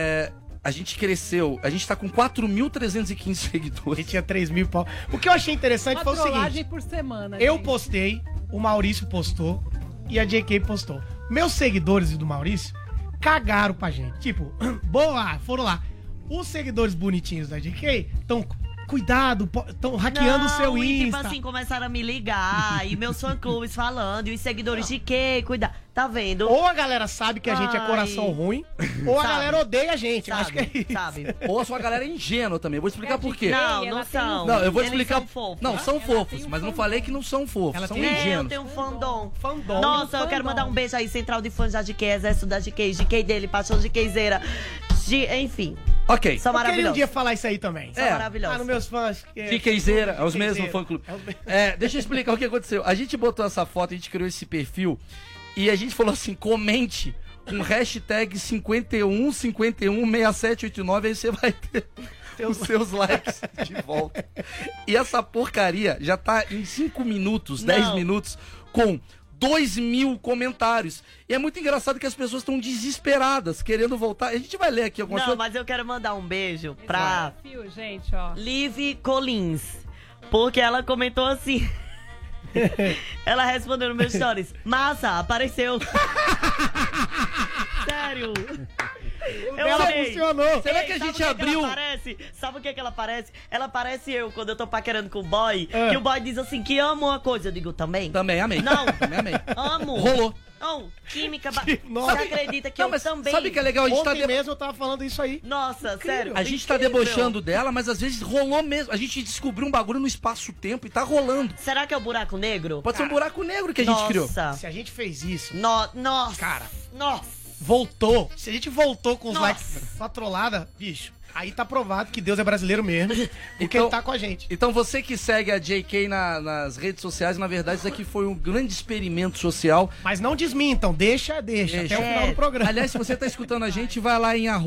C: a gente cresceu, a gente tá com 4.315
E: A
C: seguidores.
E: gente tinha 3 mil pau. O que eu achei interessante
F: Uma
E: foi o
F: trollagem
E: seguinte.
F: por semana.
E: Eu
F: gente.
E: postei, o Maurício postou e a JK postou. Meus seguidores e do Maurício cagaram pra gente. Tipo, boa, foram lá. Os seguidores bonitinhos da JK estão cuidado, estão hackeando o seu
G: e
E: Insta.
G: tipo assim, começaram a me ligar, e meus fã-clubes falando, e os seguidores de que, cuidado, tá vendo?
E: Ou a galera sabe que a gente é coração ruim, ou a
G: Sabe.
E: galera odeia a gente, eu acho que é isso.
G: Sabe?
C: Ou a sua galera é ingênua também. Vou explicar por quê.
G: Não,
F: Ela
G: não
F: tem
G: são.
C: Não, eu vou
G: Eles
C: explicar.
G: são fofos.
C: Não, são
F: Ela
C: fofos,
F: tem um
C: mas não
F: fandom.
C: falei que não são fofos.
E: Ela
C: São
E: tem-
G: Eu
C: ingênuos.
G: tenho um fandom.
E: Fandom.
G: Nossa, eu quero mandar um beijo aí, Central de Fãs da GK, Exército da GK, GK dele, Paixão de GKzeira. Enfim,
C: Ok.
G: são
E: Eu queria um
G: maravilhosos.
E: dia falar isso aí também.
G: São
C: É.
G: maravilhosos.
E: nos meus fãs.
C: Fiqueizeira, é os mesmos
E: Fiqueizeira.
C: fã-clube.
E: É os mesmos.
C: Deixa eu explicar o que aconteceu. A gente botou essa foto, a gente criou esse perfil e a gente falou assim, comente com hashtag 51516789, aí você vai ter os seus likes de volta. E essa porcaria já tá em 5 minutos, 10
G: Não.
C: minutos, com 2.000 comentários. E é muito engraçado que as pessoas estão desesperadas, querendo voltar. A gente vai ler aqui algumas
G: Não,
C: coisas.
G: mas eu quero mandar um beijo pra
F: Desafio, gente, ó.
G: Liv Collins, porque ela comentou assim. Ela respondeu no meus stories. Massa, apareceu. Sério. Eu
E: Ela
G: amei.
E: funcionou.
C: Será que a
G: sabe
C: gente
G: o que
C: abriu-
G: ela parece? Sabe o que ela parece? Ela parece eu quando eu tô paquerando com o boy.
E: É.
G: Que o boy diz assim que ama uma coisa. Eu digo também.
C: Também amei.
G: Não.
C: Também amei.
G: Amo.
C: Rolou.
G: Não, química.
E: Nossa.
G: Você acredita que
C: Não,
G: eu
C: mas
G: também.
C: sabe que é legal? A gente tá
E: Ontem mesmo eu tava falando isso aí.
G: Nossa, sério.
C: A gente tá
G: incrível.
C: debochando dela, mas às vezes rolou mesmo. A gente descobriu um bagulho no espaço-tempo e tá rolando.
G: Será que é o buraco negro?
C: Pode ser um buraco negro que a gente criou.
G: Nossa.
E: Se a gente fez isso,
G: Nossa.
E: Cara.
G: Nossa.
E: voltou. Se a gente voltou com os
G: Nossa.
E: likes só trollada, bicho, aí tá provado que Deus é brasileiro mesmo. Porque
C: Então-
E: ele tá com a gente.
C: Então você que segue a JK nas redes sociais, na verdade isso aqui foi um grande experimento social.
E: Mas não desmintam, deixa até o final do programa.
C: Aliás, se você tá escutando a gente, vai lá em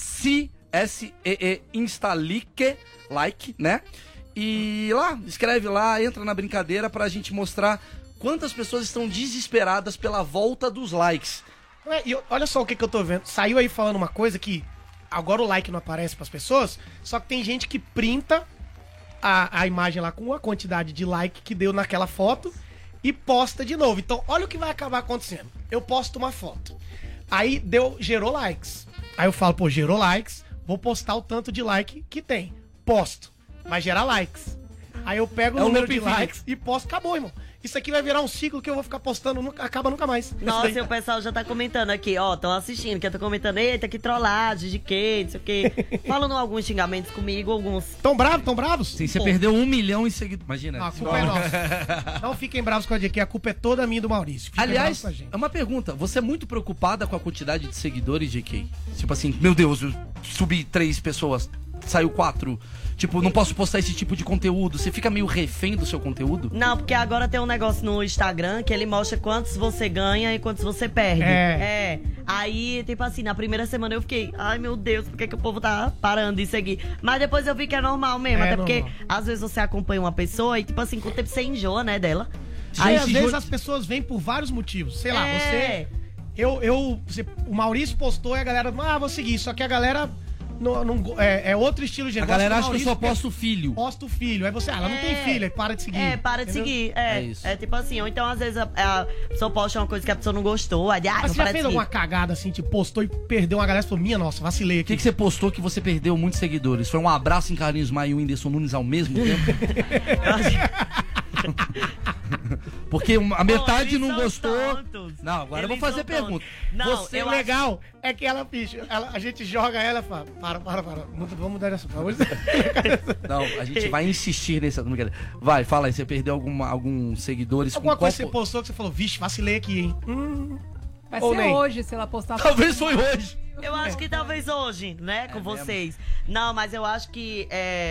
C: @instalique, like, né? E lá, escreve lá, entra na brincadeira pra gente mostrar quantas pessoas estão desesperadas pela volta dos likes.
E: Olha só o que eu tô vendo. Saiu aí falando uma coisa que agora o like não aparece pras pessoas, só que tem gente que printa a imagem lá com a quantidade de like que deu naquela foto e posta de novo. Então, olha o que vai acabar acontecendo. Eu posto uma foto. Aí gerou likes. Aí eu falo, pô, gerou likes, vou postar o tanto de like que tem. Posto. Vai gerar likes. Aí eu pego o
C: É um
E: número
C: loop
E: de
C: infinito.
E: likes e posto. Acabou, irmão. Isso aqui vai virar um ciclo que eu vou ficar postando, acaba nunca mais.
G: Nossa,
E: Isso
G: e o pessoal já tá comentando aqui, ó, estão assistindo, que eu tô comentando, eita, que trollagem, de quê, não sei o quê. Falando alguns xingamentos comigo, alguns.
E: Tão bravos, tão bravos?
C: Sim, você
G: Pô.
C: perdeu 1 milhão em seguidores. Imagina.
E: Não, a culpa é nossa. Não fiquem bravos com a GQ, a culpa é toda minha e do Maurício. Fiquem
C: Aliás,
E: bravos com a gente.
C: é uma pergunta. Você é muito preocupada com a quantidade de seguidores, JK? Tipo assim, meu Deus, eu subi 3 pessoas, saiu 4. Tipo, não posso postar esse tipo de conteúdo. Você fica meio refém do seu conteúdo?
G: Não, porque agora tem um negócio no Instagram que ele mostra quantos você ganha e quantos você perde.
E: É.
G: Aí, tipo assim, na primeira semana eu fiquei, ai meu Deus, por que o povo tá parando de seguir? Mas depois eu vi que é normal mesmo,
E: É
G: até
E: normal.
G: porque às vezes você acompanha uma pessoa e, tipo assim, com o tempo você enjoa, né, dela.
E: Aí, às
C: se
E: vezes
C: jo-
E: as pessoas vêm por vários motivos. Sei lá,
G: É.
E: o Maurício postou e a galera, vou seguir. Só que a galera é outro estilo de
C: A
E: negócio.
C: galera
E: O
C: acha que eu só
E: Maurício
C: posto filho.
E: posta o filho. Aí você, ela não tem filho, aí para de seguir.
G: Para de
E: Entendeu?
G: seguir.
C: É isso.
G: É tipo assim, ou então às vezes a pessoa posta uma coisa que a pessoa não gostou, aí
E: Mas
G: não
E: você já
G: para de
E: fez
G: seguir.
E: alguma cagada assim, tipo, postou e perdeu uma galera e falou, minha nossa, vacilei
C: O
E: aqui.
C: que você postou que você perdeu muitos seguidores? Foi um abraço em Carlinhos Maia e o Whindersson Nunes ao mesmo tempo?
G: Eu acho-
C: Porque a metade
G: eles
C: não
G: são
C: gostou.
G: tontos.
C: Não, agora eu vou
G: Eles
C: fazer
G: são
C: pergunta.
G: tontos. Não,
C: Você
E: O legal é que ela, bicho, a gente joga ela e fala, para. Vamos mudar essa.
C: Não, a gente vai insistir nessa. Vai, fala aí, você perdeu alguns seguidores
E: Alguma
C: com
E: coisa que você
C: qual...
E: postou que você falou, vixe, vacilei aqui, hein?
F: Vai
E: Ou
F: ser
E: nem.
F: hoje se ela postar.
C: Talvez foi hoje.
G: Eu acho que talvez hoje, né, com vocês. Não, mas eu acho que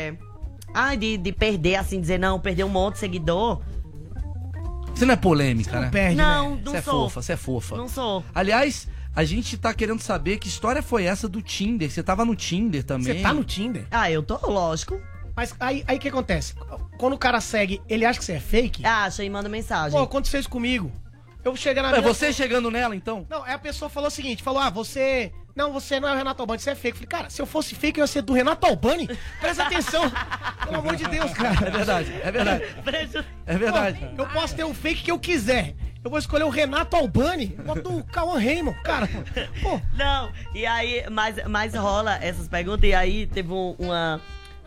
G: de perder, assim, dizer, não, perder um monte de seguidor.
C: Você não é polêmica, né?
E: Perde,
G: Não,
E: né?
G: não
C: Você é
G: sou.
C: fofa, você é fofa.
G: Não sou.
C: Aliás, a gente tá querendo saber que história foi essa do Tinder. Você tava no Tinder também.
E: Você tá no Tinder?
G: Ah, eu tô, lógico.
E: Mas aí o que acontece? Quando o cara segue, ele acha que você é fake?
G: Acha e manda mensagem.
E: Pô, aconteceu isso comigo. Eu cheguei na
C: É
E: minha-
C: você chegando nela, então?
E: Não, aí a pessoa falou o seguinte, você não é o Renato Albani, você é fake. Eu falei, cara, se eu fosse fake, eu ia ser do Renato Albani? Presta atenção. Pelo amor de Deus,
C: É
E: cara.
C: verdade, é verdade.
G: Preço-
C: É verdade.
E: Pô, eu posso ter o fake que eu quiser. Eu vou escolher o Renato Albani, boto o Cauã Raymond, cara. Pô,
G: Não, e aí, mas rola essas perguntas, e aí teve uma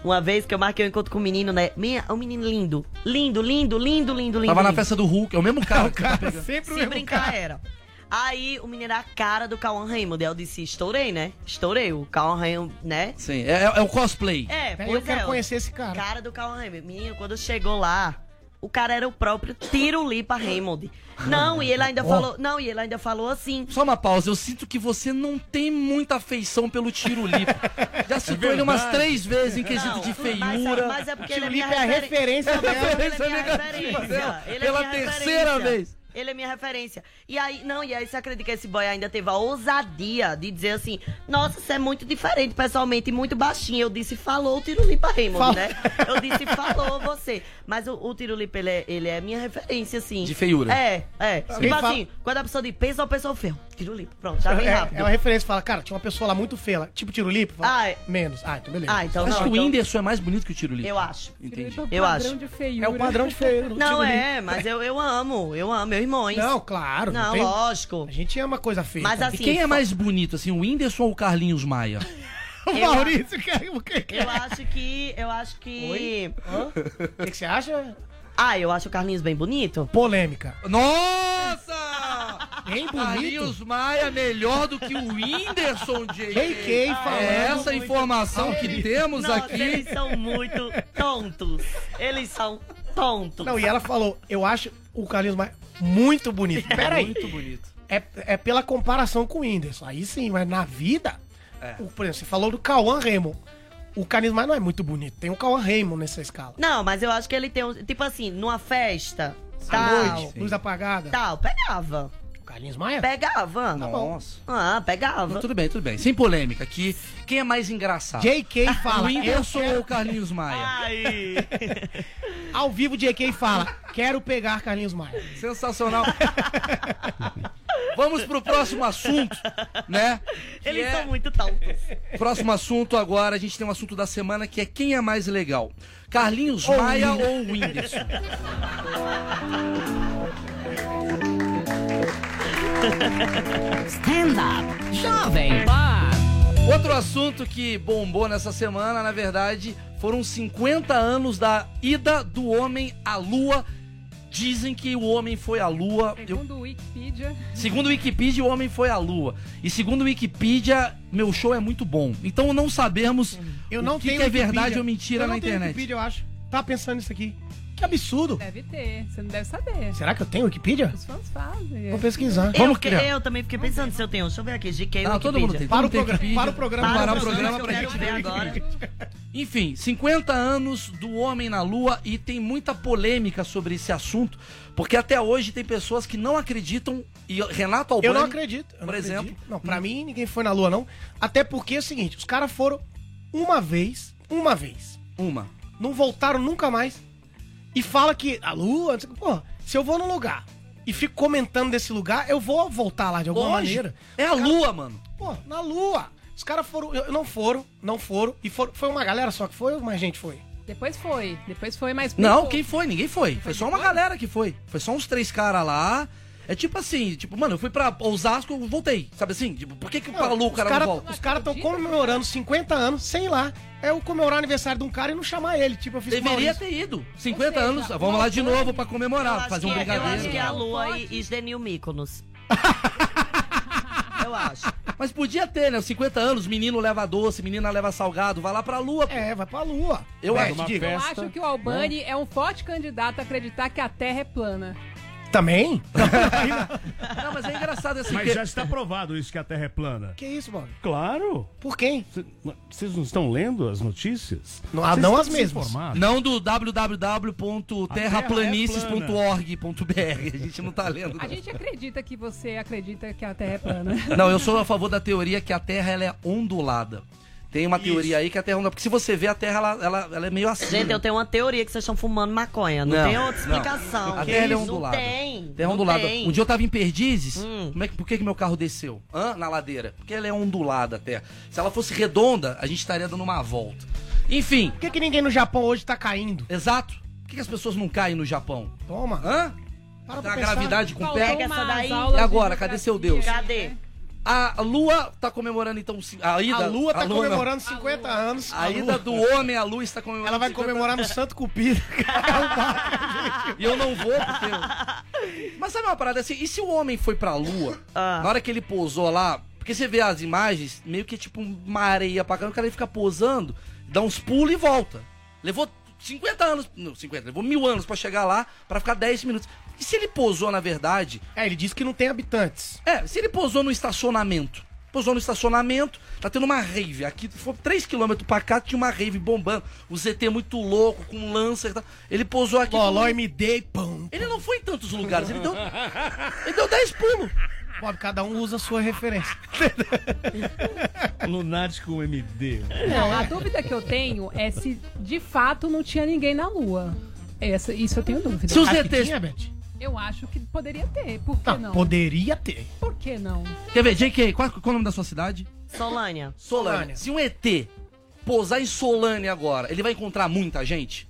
G: Uma vez que eu marquei um encontro com um menino, né? Um menino lindo. Lindo.
C: Tava na
G: lindo.
C: festa do Hulk, é o mesmo cara. que tá pegando.
E: Sempre o
G: Se
E: mesmo
G: brincar,
E: cara.
G: era. Aí o menino era a cara do Cauã Raymond. Aí eu disse, estourei, né? Estourei. O Cauã Raymond, né?
C: Sim, é o cosplay.
E: Eu quero conhecer esse cara.
G: Cara do Cauã Raymond. Menino, quando chegou lá, o cara era o próprio Tirulipa Raymond. Não, e ele ainda falou. Não, e ele ainda falou assim.
C: Só uma pausa, eu sinto que você não tem muita afeição pelo Tirulipa. Já citou ele umas 3 vezes em quesito de feiura.
G: Mas é porque ele é minha
E: Tirulipa é a referência dela.
G: Ele é minha
C: negativa
G: referência.
C: dela,
G: Ele é
C: pela
G: minha
C: terceira
G: referência.
C: vez.
G: Ele é minha referência. E aí você acredita que esse boy ainda teve a ousadia de dizer assim, nossa, você é muito diferente pessoalmente e muito baixinho. Eu disse, falou o Tirulipa Raymond, né? Eu disse, falou você. Mas o Tirulipa, ele é minha referência, assim.
C: De feiura.
G: É. Tipo assim, quando a pessoa diz, pensa uma pessoa feia. Tirulipa, pronto, já vem rápido.
E: É uma referência, fala, cara, tinha uma pessoa lá muito feia, tipo Tirulipa, fala, menos. Então beleza.
G: Então
C: Acho
G: não,
C: que o
G: então,
C: Whindersson é mais bonito que o Tirulipa.
G: eu acho.
C: Entendi.
G: Eu acho.
F: De feiura.
E: É o padrão de feio.
G: Não, mas eu amo, meus irmãos.
E: Não, claro.
G: Não,
E: tem-
G: lógico.
E: A gente ama coisa feia.
G: Mas
E: cara.
C: E
G: assim,
C: quem é mais bonito, assim, o Whindersson ou o Carlinhos Maia?
E: O Maurício, o que
G: eu acho que...
E: Oi? O que você acha?
G: Eu acho o Carlinhos bem bonito.
E: Polêmica.
C: Nossa!
E: Bem bonito.
C: Carlinhos Maia melhor do que o Whindersson, JK.
E: JK falando.
C: É essa informação que temos
G: Nossa,
C: aqui.
G: eles são muito tontos. Eles são tontos.
E: Não, e ela falou, eu acho o Carlinhos Maia muito bonito. Peraí.
C: Muito bonito.
E: É pela comparação com o Whindersson. Aí sim, mas na vida... por exemplo, você falou do Cauã Raymond. O Carlinhos Maia não é muito bonito. Tem o Cauã Raymond nessa escala.
G: Não, mas eu acho que ele tem um... Tipo assim, numa festa...
E: À
G: Tal,
E: noite, luz apagada.
G: pegava.
E: O Carlinhos Maia?
G: Pegava.
C: Nossa.
G: Pegava.
C: Não, tudo bem. Sem polêmica. Aqui, quem é mais engraçado?
E: JK
C: O
E: fala.
C: Whindersson ou o Carlinhos Maia?
G: Ai.
E: Ao vivo, JK fala. Quero pegar Carlinhos Maia.
C: Sensacional. Vamos pro próximo assunto, né? Que
G: Eles
C: é-
G: são muito tontos.
C: Próximo assunto agora, a gente tem um assunto da semana que é quem é mais legal? Carlinhos Maia ou o Whindersson?
B: Stand up. Jovem Pan.
C: Outro assunto que bombou nessa semana, na verdade, foram 50 anos da ida do homem à Lua. Dizem que o homem foi à Lua.
F: Segundo o Wikipedia,
C: Segundo o Wikipedia, o homem foi à Lua. E segundo o Wikipedia, meu show é muito bom. Então não sabemos
E: Eu não
C: o que,
E: tenho
C: que é
E: Wikipedia.
C: verdade ou mentira
E: eu
C: na
E: não tenho
C: internet.
E: Wikipedia, eu acho. Tava pensando nisso aqui. Que absurdo.
F: deve ter. Você não deve saber.
E: Será que eu tenho Wikipedia?
F: Os fãs fazem.
E: Vou pesquisar.
C: Vamos criar.
G: Eu também fiquei pensando se eu tenho. Deixa eu ver aqui. GK
C: Não, todo mundo tem.
E: Para o
C: todo mundo tem
E: programa,
C: Wikipedia.
E: para o programa.
C: Parar o
G: Para o
C: programa
G: programa
C: pra
G: que eu
C: gente
G: quero
C: ver
G: ver agora.
C: Enfim, 50 anos do homem na Lua e tem muita polêmica sobre esse assunto, porque até hoje tem pessoas que não acreditam, e Renato Albani...
E: Eu não acredito.
C: Por exemplo.
E: Não, pra mim ninguém foi na Lua, não. Até porque é o seguinte, os caras foram uma vez,
C: Uma.
E: não voltaram nunca mais. E fala que a Lua, não sei o que, pô, se eu vou num lugar e fico comentando desse lugar, eu vou voltar lá de alguma maneira.
C: É a Lua, mano.
E: Pô, na Lua. Os caras foram, não foram, e foi uma galera só que foi ou mais gente foi?
F: Depois foi, mas...
C: Não, quem foi? Ninguém foi. Foi só uma galera que foi. Foi só uns 3 caras lá. É tipo assim, mano, eu fui pra Osasco, eu voltei. Sabe assim? Tipo, por que pra Lua o cara não volta?
E: Os caras estão comemorando 50 anos, sem ir lá. É o comemorar o aniversário de um cara e não chamar ele. Tipo, eu fiz com o
C: Deveria
E: Maurício.
C: ter ido. 50
F: Ou seja,
C: anos, vamos lá de novo pra
G: Eu
C: comemorar,
G: acho
C: fazer um
G: que-
C: brigadeiro.
G: Eu acho que é a
F: Não
G: Lua
F: pode.
G: e The New Mykonos. Eu acho.
C: Mas podia ter, né? 50 anos, menino leva doce, menina leva salgado, vai lá pra Lua. Pô.
E: É, vai pra Lua.
C: Eu acho.
D: Uma
E: diga.
F: Eu
D: festa,
F: acho que o Albani é um forte candidato a acreditar que a Terra é plana.
E: Também?
C: Não, mas é engraçado assim.
D: Mas
C: porque-
D: já está provado isso que a Terra é plana.
E: Que isso, mano?
D: Claro.
E: Por quem?
D: Vocês não estão lendo as notícias?
E: Não,
D: Vocês
E: não
D: estão
E: as mesmas.
D: desinformados?
C: Não do www.terraplanices.org.br. A gente não tá lendo.
F: A
C: não.
F: gente acredita que você acredita que a Terra é plana.
C: Não, eu sou a favor da teoria que a Terra ela é ondulada. Tem uma teoria aí que a Terra é ondulada. Porque se você vê a Terra, ela é meio assim.
G: Gente,
C: né?
G: eu tenho uma teoria que vocês estão fumando maconha. Não,
C: Não,
G: tem outra
C: não.
G: explicação.
C: A Terra é
G: Não
C: ondulada.
G: tem.
C: Terra
G: não
C: ondulada.
G: tem.
C: Um dia eu tava em Perdizes.
G: Hum.
C: Por que meu carro desceu? Na ladeira. Porque ela é ondulada a Terra. Se ela fosse redonda, a gente estaria dando uma volta. Enfim,
E: Por que ninguém no Japão hoje tá caindo?
C: exato. Por que as pessoas não caem no Japão?
E: Toma.
C: Hã?
E: Para
C: Tem a
E: pensar.
C: gravidade com
F: Faltou
C: pé.
G: Pega essa
F: umas
G: daí.
F: aulas
C: E agora,
F: de
C: cadê seu
F: geografia,
C: Deus?
G: Cadê?
F: né?
C: A Lua tá comemorando, então...
E: A Lua tá comemorando
C: não.
E: 50 anos.
C: A ida do homem à Lua está comemorando.
E: Ela vai
C: 50
E: comemorar no Santo Cupido.
C: E eu não vou, porque... Mas sabe uma parada assim? E se o homem foi pra Lua, na hora que ele pousou lá... Porque você vê as imagens, meio que tipo uma areia pra cá, o cara fica posando, dá uns pulos e volta. Levou 50 anos... Não, 50, levou 1000 anos pra chegar lá, pra ficar 10 minutos. E se ele pousou, na verdade...
E: Ele disse que não tem habitantes.
C: Se ele pousou no estacionamento. Tá tendo uma rave. Aqui, foi 3 km pra cá, tinha uma rave bombando. O ZT muito louco, com lança e tal. Ele pousou aqui...
E: Loló MD e pão.
C: Ele não foi em tantos lugares, ele deu 10 pulos.
E: Bob, cada um usa a sua referência.
D: Lunático MD.
F: Não, a dúvida que eu tenho é se de fato não tinha ninguém na Lua. Isso eu tenho dúvida.
C: Se os
E: Acho que
C: ETs...
E: tinha, Beth?
F: Eu acho que poderia ter. Por que não?
E: Poderia ter.
F: Por que não?
C: Quer ver, JK, qual é o nome da sua cidade?
G: Solânia.
C: Solânia. Se um ET pousar em Solânia agora, ele vai encontrar muita gente?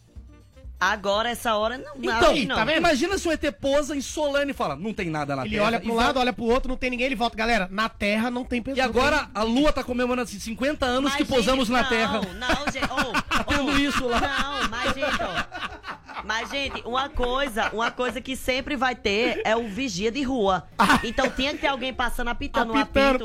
G: Agora, essa hora, não.
C: Então,
G: não.
C: tá vendo? Imagina se um ET pousa em Solânia e fala, não tem nada na
E: Ele
C: Terra.
E: olha pra um lado, olha pro outro, não tem ninguém, ele volta. Galera, na Terra não tem pessoa.
C: E agora a Lua tá comemorando assim, 50 anos que pousamos na Terra.
G: Não, gente.
C: Tá tendo isso lá.
G: Não, mas, gente, ó. Mas, gente, uma coisa que sempre vai ter é o vigia de rua. Então tinha que ter alguém passando apitando um apito.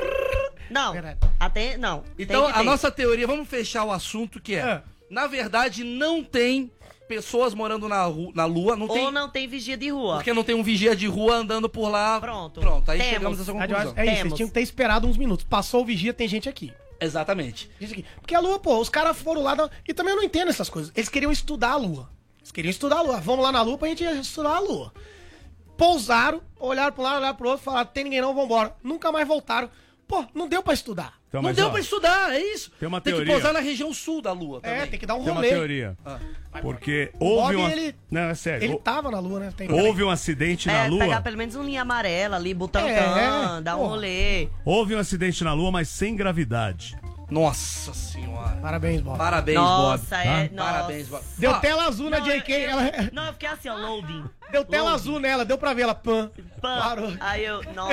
G: Não,
E: Verdade.
G: até. Não.
C: Então,
G: tem que
C: a
G: ter.
C: nossa teoria, vamos fechar o assunto que é, na verdade, não tem pessoas morando na Lua, não tem...
G: Ou não tem vigia de rua.
C: Porque não tem um vigia de rua andando por lá.
G: Pronto.
C: Aí
G: Temos.
C: chegamos a essa conclusão.
E: É isso, vocês tinham que ter esperado uns minutos. Passou o vigia, tem gente aqui.
C: Exatamente.
E: Gente aqui. Porque a Lua, pô, os caras foram lá... E também eu não entendo essas coisas. Eles queriam estudar a Lua. Vamos lá na Lua pra gente estudar a Lua. Pousaram, olharam pra um lado, olharam pro outro, falaram, tem ninguém não, vambora. Nunca mais voltaram. Pô, não deu pra estudar.
D: Então,
C: Não
D: mas,
C: deu
D: ó,
C: pra estudar, é isso.
D: Tem uma
C: Tem que
D: teoria.
C: pousar na região sul da Lua também.
E: Tem que dar um
D: Tem uma
E: rolê.
D: teoria. Porque
E: O
D: houve
E: Bob,
D: uma...
E: ele-
D: Não, é sério.
E: Ele tava na Lua, né?
D: Houve um acidente na Lua.
G: Pegar pelo menos um linha amarela ali, Butantã, dar um
E: pô.
G: rolê.
D: Houve um acidente na Lua, mas sem gravidade.
C: Nossa senhora.
E: Parabéns, Bob.
C: Parabéns, Bob.
G: Nossa, é. Nossa.
C: Parabéns, Bob.
E: Deu
C: Ó,
E: tela azul na
G: Não,
E: JK.
G: Não, eu fiquei assim, ó, loading.
E: Deu tela azul nela, deu pra ver ela. Pã.
G: Pã.
E: Parou.
G: Aí eu. Não,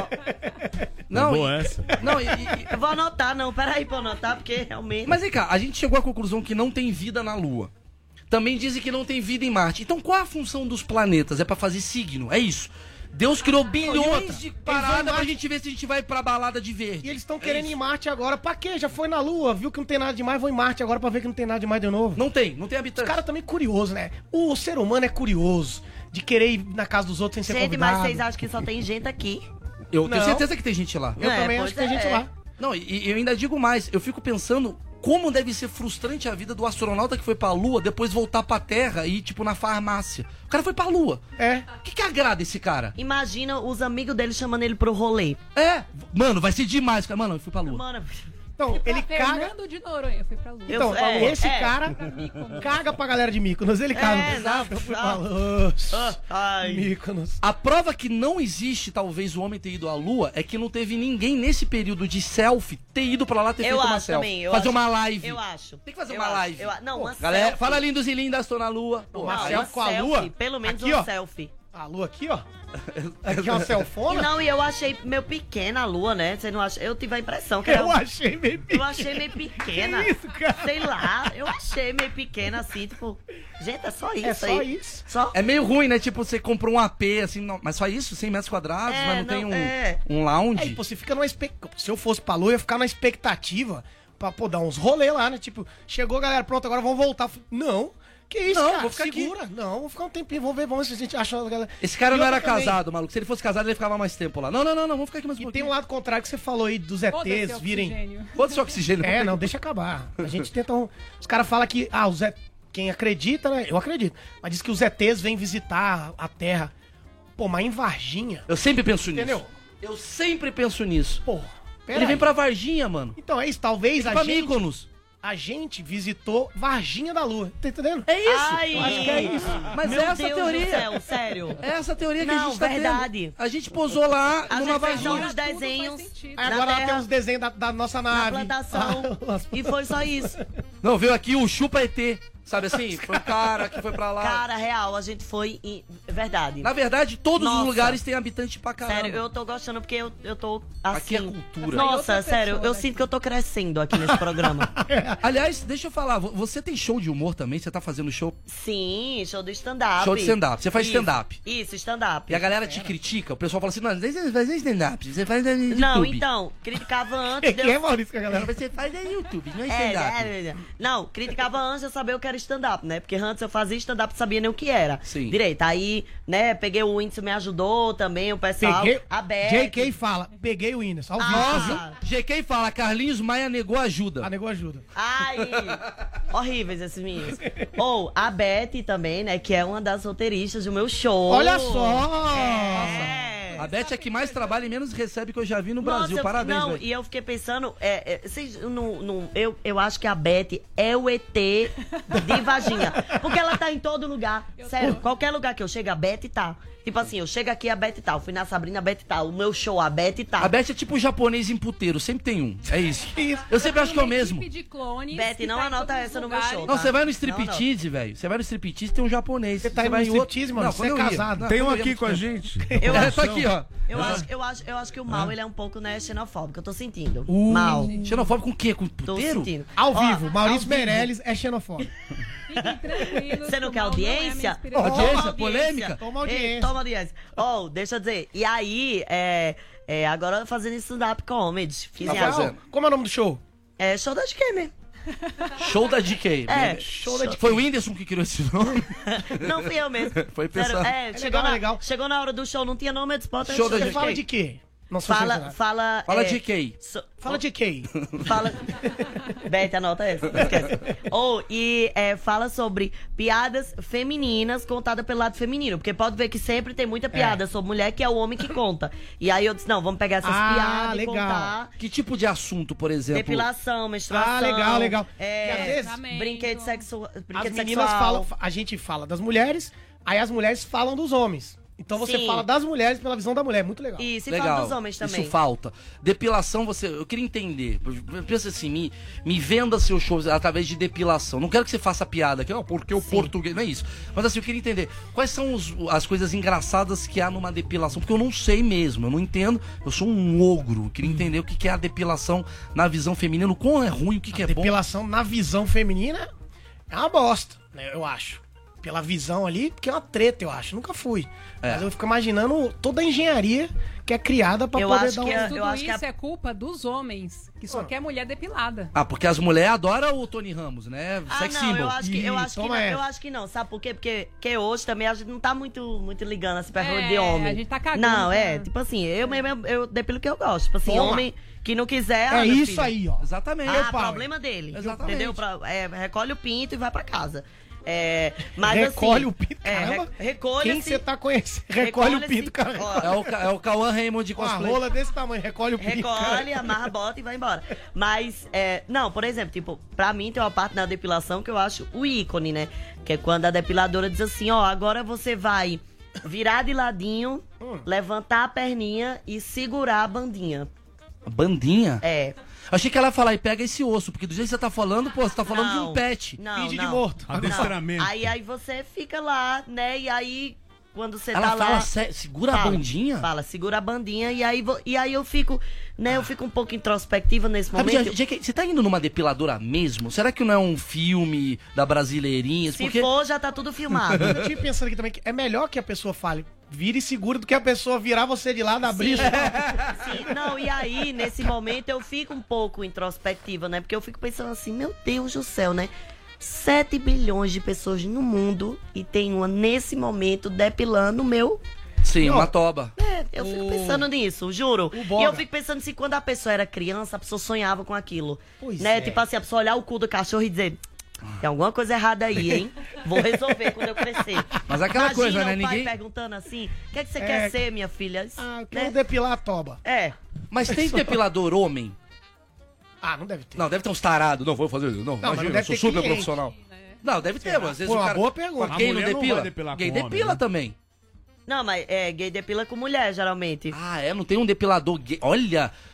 C: Não,
D: É boa essa.
C: Não,
G: eu vou anotar, não. Peraí pra eu anotar, porque realmente.
C: Mas vem cá, a gente chegou à conclusão que não tem vida na Lua. Também dizem que não tem vida em Marte. Então qual a função dos planetas? É pra fazer signo, é isso. Deus criou bilhões de paradas pra gente ver se a gente vai pra balada de verde.
E: E eles estão querendo ir em Marte agora. Pra quê? Já foi na Lua, viu que não tem nada demais, vou em Marte agora pra ver que não tem nada demais de novo.
C: Não tem
E: Os
C: habitante.
E: caras também curiosos, né? O ser humano é curioso de querer ir na casa dos outros sem ser
G: Gente,
E: convidado.
G: mas vocês acham que só tem gente aqui?
C: Eu tenho
E: Não.
C: certeza que tem gente lá.
E: Eu também
G: pois
E: acho que tem gente lá.
C: Não, e eu ainda digo mais. Eu fico pensando como deve ser frustrante a vida do astronauta que foi pra Lua, depois voltar pra Terra e ir, tipo, na farmácia. O cara foi pra Lua.
E: É.
C: O que agrada esse cara?
G: Imagina os amigos dele chamando ele pro rolê.
C: Mano, vai ser demais. Cara. Mano, eu fui pra Lua.
G: Mano,
E: Então, ele caga.
F: Fernando de Noronha, eu fui pra Lua.
E: Então, esse cara caga pra galera de Mykonos. Ele caga.
G: exato,
E: Eu fui
G: exato.
E: pra Lua.
G: ai.
E: Mykonos.
C: A prova que não existe, talvez, o homem ter ido à Lua é que não teve ninguém nesse período de selfie ter ido pra lá ter
G: Eu
C: feito uma
G: acho
C: selfie.
G: também, eu
C: fazer
G: acho.
C: uma live.
G: Eu acho.
C: Tem que fazer
G: Eu
C: uma
G: acho.
C: live.
G: Não, uma
C: Galera,
G: selfie.
C: fala lindos e lindas, tô na Lua. Pô,
E: Uma
G: Não,
E: selfie com a Lua?
G: Pelo menos
E: Aqui,
G: uma
E: ó.
G: selfie.
E: A Lua aqui, ó. Aqui é uma selfona.
G: Não, e eu achei meio pequena a lua, né? Você não acha? Eu tive a impressão que era.
E: Eu achei meio
G: Eu
E: pequeno.
G: achei meio pequena.
E: Que isso, cara?
G: Sei lá, eu achei meio pequena assim, tipo. Gente, é só isso
E: É só
G: aí.
E: isso.
G: Só.
C: É meio ruim, né? Tipo, você comprou um AP, assim, não, mas só isso? 100 metros quadrados,
G: É,
C: mas não, tem
G: não, é.
C: um lounge?
E: Aí, pô, você fica numa expectativa. Se eu fosse pra Lua, eu ia ficar na expectativa pra, pô, dar uns rolê lá, né? Tipo, chegou, galera, pronto, agora vamos voltar. Não. Que isso,
C: Não,
E: cara?
C: vou ficar
E: Segura. Não, vou ficar um tempinho, vamos ver se a gente acha. Galera.
C: Esse cara
E: E
C: não era
E: outra também,
C: casado, maluco. Se ele fosse casado, ele ficava mais tempo lá. Não, vamos ficar aqui mais um
E: E tem
C: pouquinho.
E: um lado contrário que você falou aí dos
F: Foda-se,
E: ETs virem.
F: oxigênio.
C: Foda-se o oxigênio.
E: É, não, deixa acabar. A gente tenta. Os caras falam que. Os quem acredita, né? Eu acredito. Mas diz que os ETs vêm visitar a Terra. Pô, mas em Varginha.
C: Eu sempre penso nisso.
E: Entendeu?
C: Eu sempre penso nisso.
E: Pô, pera
C: Ele vem
E: aí.
C: pra Varginha, mano.
E: Então é isso, talvez
C: Pra
E: a gente.
C: Mykonos.
E: A gente visitou Varginha da Lua. Tá entendendo?
C: É isso.
G: Ai,
E: Eu acho que é isso.
C: Mas
G: Meu
C: é essa
G: Deus
C: a teoria.
G: do céu, sério.
C: É essa a teoria que a
G: Não,
C: gente tá
G: verdade.
C: tendo. A gente posou lá
G: A
C: numa
G: gente fez só
C: Varginha.
G: uns desenhos
F: Tudo faz sentido.
E: Aí
G: na
E: agora ela tem
G: Terra,
E: uns desenhos da nossa
G: na
E: nave.
G: plantação. E foi só isso.
C: Não, veio aqui o Chupa ET. Sabe assim? Foi o cara que foi pra lá.
G: Cara, real, a gente foi em... Verdade.
C: Na verdade, todos os
G: Nossa.
C: lugares têm habitante pra caramba.
G: Sério, eu tô gostando porque eu tô assim...
C: Aqui é cultura.
G: Nossa,
F: outra
G: sério,
F: pessoa,
G: eu
F: né?
G: sinto que eu tô crescendo aqui nesse programa.
C: Aliás, deixa eu falar, você tem show de humor também? Você tá fazendo show
G: Sim, show do stand-up.
C: Show de stand-up. Você faz
G: Isso,
C: stand-up.
G: Isso, stand-up.
C: e a galera te critica? O pessoal fala assim, não, você faz stand-up, você faz no YouTube.
G: Não, então, criticava antes...
E: Quem é Maurício que a galera...
C: Você faz no YouTube, não é stand-up.
G: Não, criticava antes de eu saber o que era stand-up, né? Porque antes eu fazia stand-up e sabia nem o que era.
C: Sim.
G: Direito. Aí, né, peguei o Whindersson, me ajudou também, o pessoal.
E: Peguei...
G: A Beth.
E: JK fala, peguei o Whindersson, ao vivo, viu?
G: Ah,
C: GK fala, Carlinhos Maia negou ajuda.
E: A nego ajuda.
G: ai, horríveis esses meninos. Ou a Beth também, né, que é uma das roteiristas do meu show.
E: Olha só!
G: É.
C: A Beth é que mais trabalha e menos recebe que eu já vi no
G: Nossa,
C: Brasil. Parabéns,
G: não,
C: velho.
G: e eu fiquei pensando, vocês eu acho que a Beth é o ET de Varginha. Porque ela tá em todo lugar. Sério, qualquer lugar que eu chego, a Beth tá. Tipo assim, eu chego aqui, a Beth tá. Eu fui na Sabrina, a Beth tá. O meu show, a Beth tá.
C: A Beth é tipo o japonês em puteiro, sempre tem um. É isso. Eu sempre acho que é o mesmo.
F: Equipe de clones
G: Beth,
F: que
G: não
F: tá em
G: anota
F: todos os
G: essa no meu
F: lugares.
G: show.
C: Não,
G: tá?
C: você vai no
G: Não,
C: striptease, velho. Você vai no striptease, tem um japonês.
E: Você tá indo
C: vai
E: no
C: em outro-
E: striptease, mano?
C: Não,
E: Você
C: quando
E: é
C: eu ia.
E: casado.
C: Não,
D: Tem um
C: quando eu ia
D: aqui
C: no
D: com a
C: striptease.
D: gente.
G: Eu
C: É,
G: acho,
C: tá aqui, ó.
G: eu acho que o mal, ele é um pouco, né, xenofóbico. Eu tô sentindo.
C: Uh,
G: Mal.
C: Xenofóbico com o quê? Com
G: Tô
C: puteiro?
G: sentindo.
E: Ao
G: Ó,
E: vivo, Maurício
G: ao vivo.
E: Meirelles é xenofóbico.
F: Fiquem tranquilos.
G: Você não
F: que
G: quer
F: o mal é minha
G: audiência?
F: inspiração.
C: Audiência, polêmica?
E: Toma audiência.
G: Ei, toma audiência. Oh, deixa eu dizer. E aí, agora fazendo stand-up comedy. Fiz
C: Tá
G: em
C: fazendo.
G: algo.
E: Como é o nome do show?
G: É show da GK,
C: Show da DK.
G: É,
E: show da DK.
C: Foi o Whindersson que criou esse nome?
G: Não fui eu mesmo.
C: Foi
G: Sério,
C: pensado.
E: legal.
G: Chegou na hora do show, não tinha nome, eu disse, bota aí,
C: Show da
E: Você
C: GK.
E: fala de quê? Não sou
G: Fala,
E: censurado.
G: fala...
C: Fala DK.
E: Fala de quê?
G: Fala. Beth, anota essa, não esquece. Fala sobre piadas femininas contadas pelo lado feminino. Porque pode ver que sempre tem muita piada sobre mulher que é o homem que conta. E aí eu disse, não, vamos pegar essas piadas e
E: legal.
G: contar.
C: Que tipo de assunto, por exemplo?
G: Depilação, menstruação.
E: Legal.
G: É,
E: Porque às vezes
F: Exatamente.
G: brinquedo sexual.
E: as meninas falam, a gente fala das mulheres, aí as mulheres falam dos homens. Então você
G: Sim.
E: fala das mulheres pela visão da mulher, muito legal.
G: E se
C: Legal.
G: fala dos homens também.
C: Isso falta. Depilação, eu queria entender. Pensa assim, me venda seus shows através de depilação. Não quero que você faça piada aqui, porque o português. Não é isso. Mas assim, eu queria entender quais são as coisas engraçadas que há numa depilação. Porque eu não sei mesmo, eu não entendo. Eu sou um ogro. Eu queria entender o que é a depilação na visão feminina. O quão é ruim, o que é bom.
E: Depilação na visão feminina é uma bosta, né? Eu acho. Pela visão ali, porque é uma treta, eu acho. Nunca fui. Mas eu fico imaginando toda a engenharia que é criada pra
G: Eu
E: poder
G: acho
E: dar
G: que
E: um...
F: Tudo
G: Eu acho que
F: isso é culpa dos homens, que só quer mulher depilada.
C: Ah, porque as mulheres adoram o Tony Ramos, né? Sex
G: não,
C: symbol.
G: eu acho que
E: toma
G: não,
E: essa.
G: eu acho que não, sabe por quê? Porque hoje também a gente não tá muito ligando assim pra
F: É,
G: rua de homem.
F: a gente tá cagando
G: Não,
F: pra-
G: tipo assim, eu depilo o que eu gosto. Tipo assim,
E: Toma.
G: homem que não quiser.
E: É
G: meu
E: isso
G: filho.
E: aí, ó.
C: Exatamente.
G: Problema dele.
C: Exatamente.
G: Entendeu? Recolhe o pinto e vai pra casa. Mas
E: Recolhe
G: assim,
E: o pinto, caramba.
G: recolhe
E: Quem você tá conhecendo? Recolhe o pinto, cara.
C: É o Cauã Raymond de
E: Com a
C: cosplay.
E: rola desse tamanho, recolhe o pinto.
G: Recolhe, amarra, bota e vai embora. Mas, não, por exemplo, tipo, pra mim tem uma parte na depilação que eu acho o ícone, né? Que é quando a depiladora diz assim, ó, agora você vai virar de ladinho, levantar a perninha e segurar a bandinha.
C: Bandinha?
G: É.
C: Achei que ela ia falar e pega esse osso, porque do jeito que você tá falando, pô, você tá falando de
G: Não,
C: um pet.
G: Não,
E: Finge de
G: não.
E: morto.
G: Não.
D: Adestramento.
G: Aí você fica lá, né? E aí, quando você
C: Ela
G: tá
C: fala,
G: lá...
C: segura a bandinha?
G: Fala, segura a bandinha. E aí eu fico, né? Eu fico um pouco introspectiva nesse momento.
C: Rapidinho, JK, você tá indo numa depiladora mesmo? Será que não é um filme da Brasileirinhas?
G: Se
C: Porque
G: for, já tá tudo filmado.
E: Eu tive pensando aqui também que é melhor que a pessoa fale, vire e segura, do que a pessoa virar você de lado, abrir.
G: Sim, não, e aí, nesse momento, eu fico um pouco introspectiva, né? Porque eu fico pensando assim, meu Deus do céu, né? 7 bilhões de pessoas no mundo e tem uma, nesse momento, depilando o meu...
C: sim,
E: Não.
C: uma toba.
G: Eu fico pensando nisso, juro.
E: Boga.
G: E eu fico pensando se quando a pessoa era criança, a pessoa sonhava com aquilo.
E: Pois
G: né?
E: é.
G: Tipo assim, a pessoa olhar o cu do cachorro e dizer... Tem alguma coisa errada aí, hein? Vou resolver quando eu crescer.
C: Mas aquela
G: Imagina
C: coisa, né?
G: o pai
C: Ninguém.
G: perguntando assim, o que é que você quer ser, minha filha?
E: Ah, eu quero
G: Né?
E: depilar a toba.
G: É.
C: Mas tem depilador homem?
E: Ah, não deve ter.
C: Não, deve ter uns tarados. Não, vou fazer. Não,
E: mas
C: imagina,
E: não deve
C: eu sou
E: ter
C: super
E: cliente.
C: profissional. Não, deve ter, mas às vezes
E: Pô,
C: o
E: uma
C: cara.
E: boa pergunta.
C: Mas gay
D: A
C: não
D: mulher não
C: depila?
D: vai depilar
C: Gay
D: com homem,
C: depila
D: né?
C: também.
G: Não, mas gay depila com mulher, geralmente.
C: Ah, é? Não tem um depilador gay. Olha,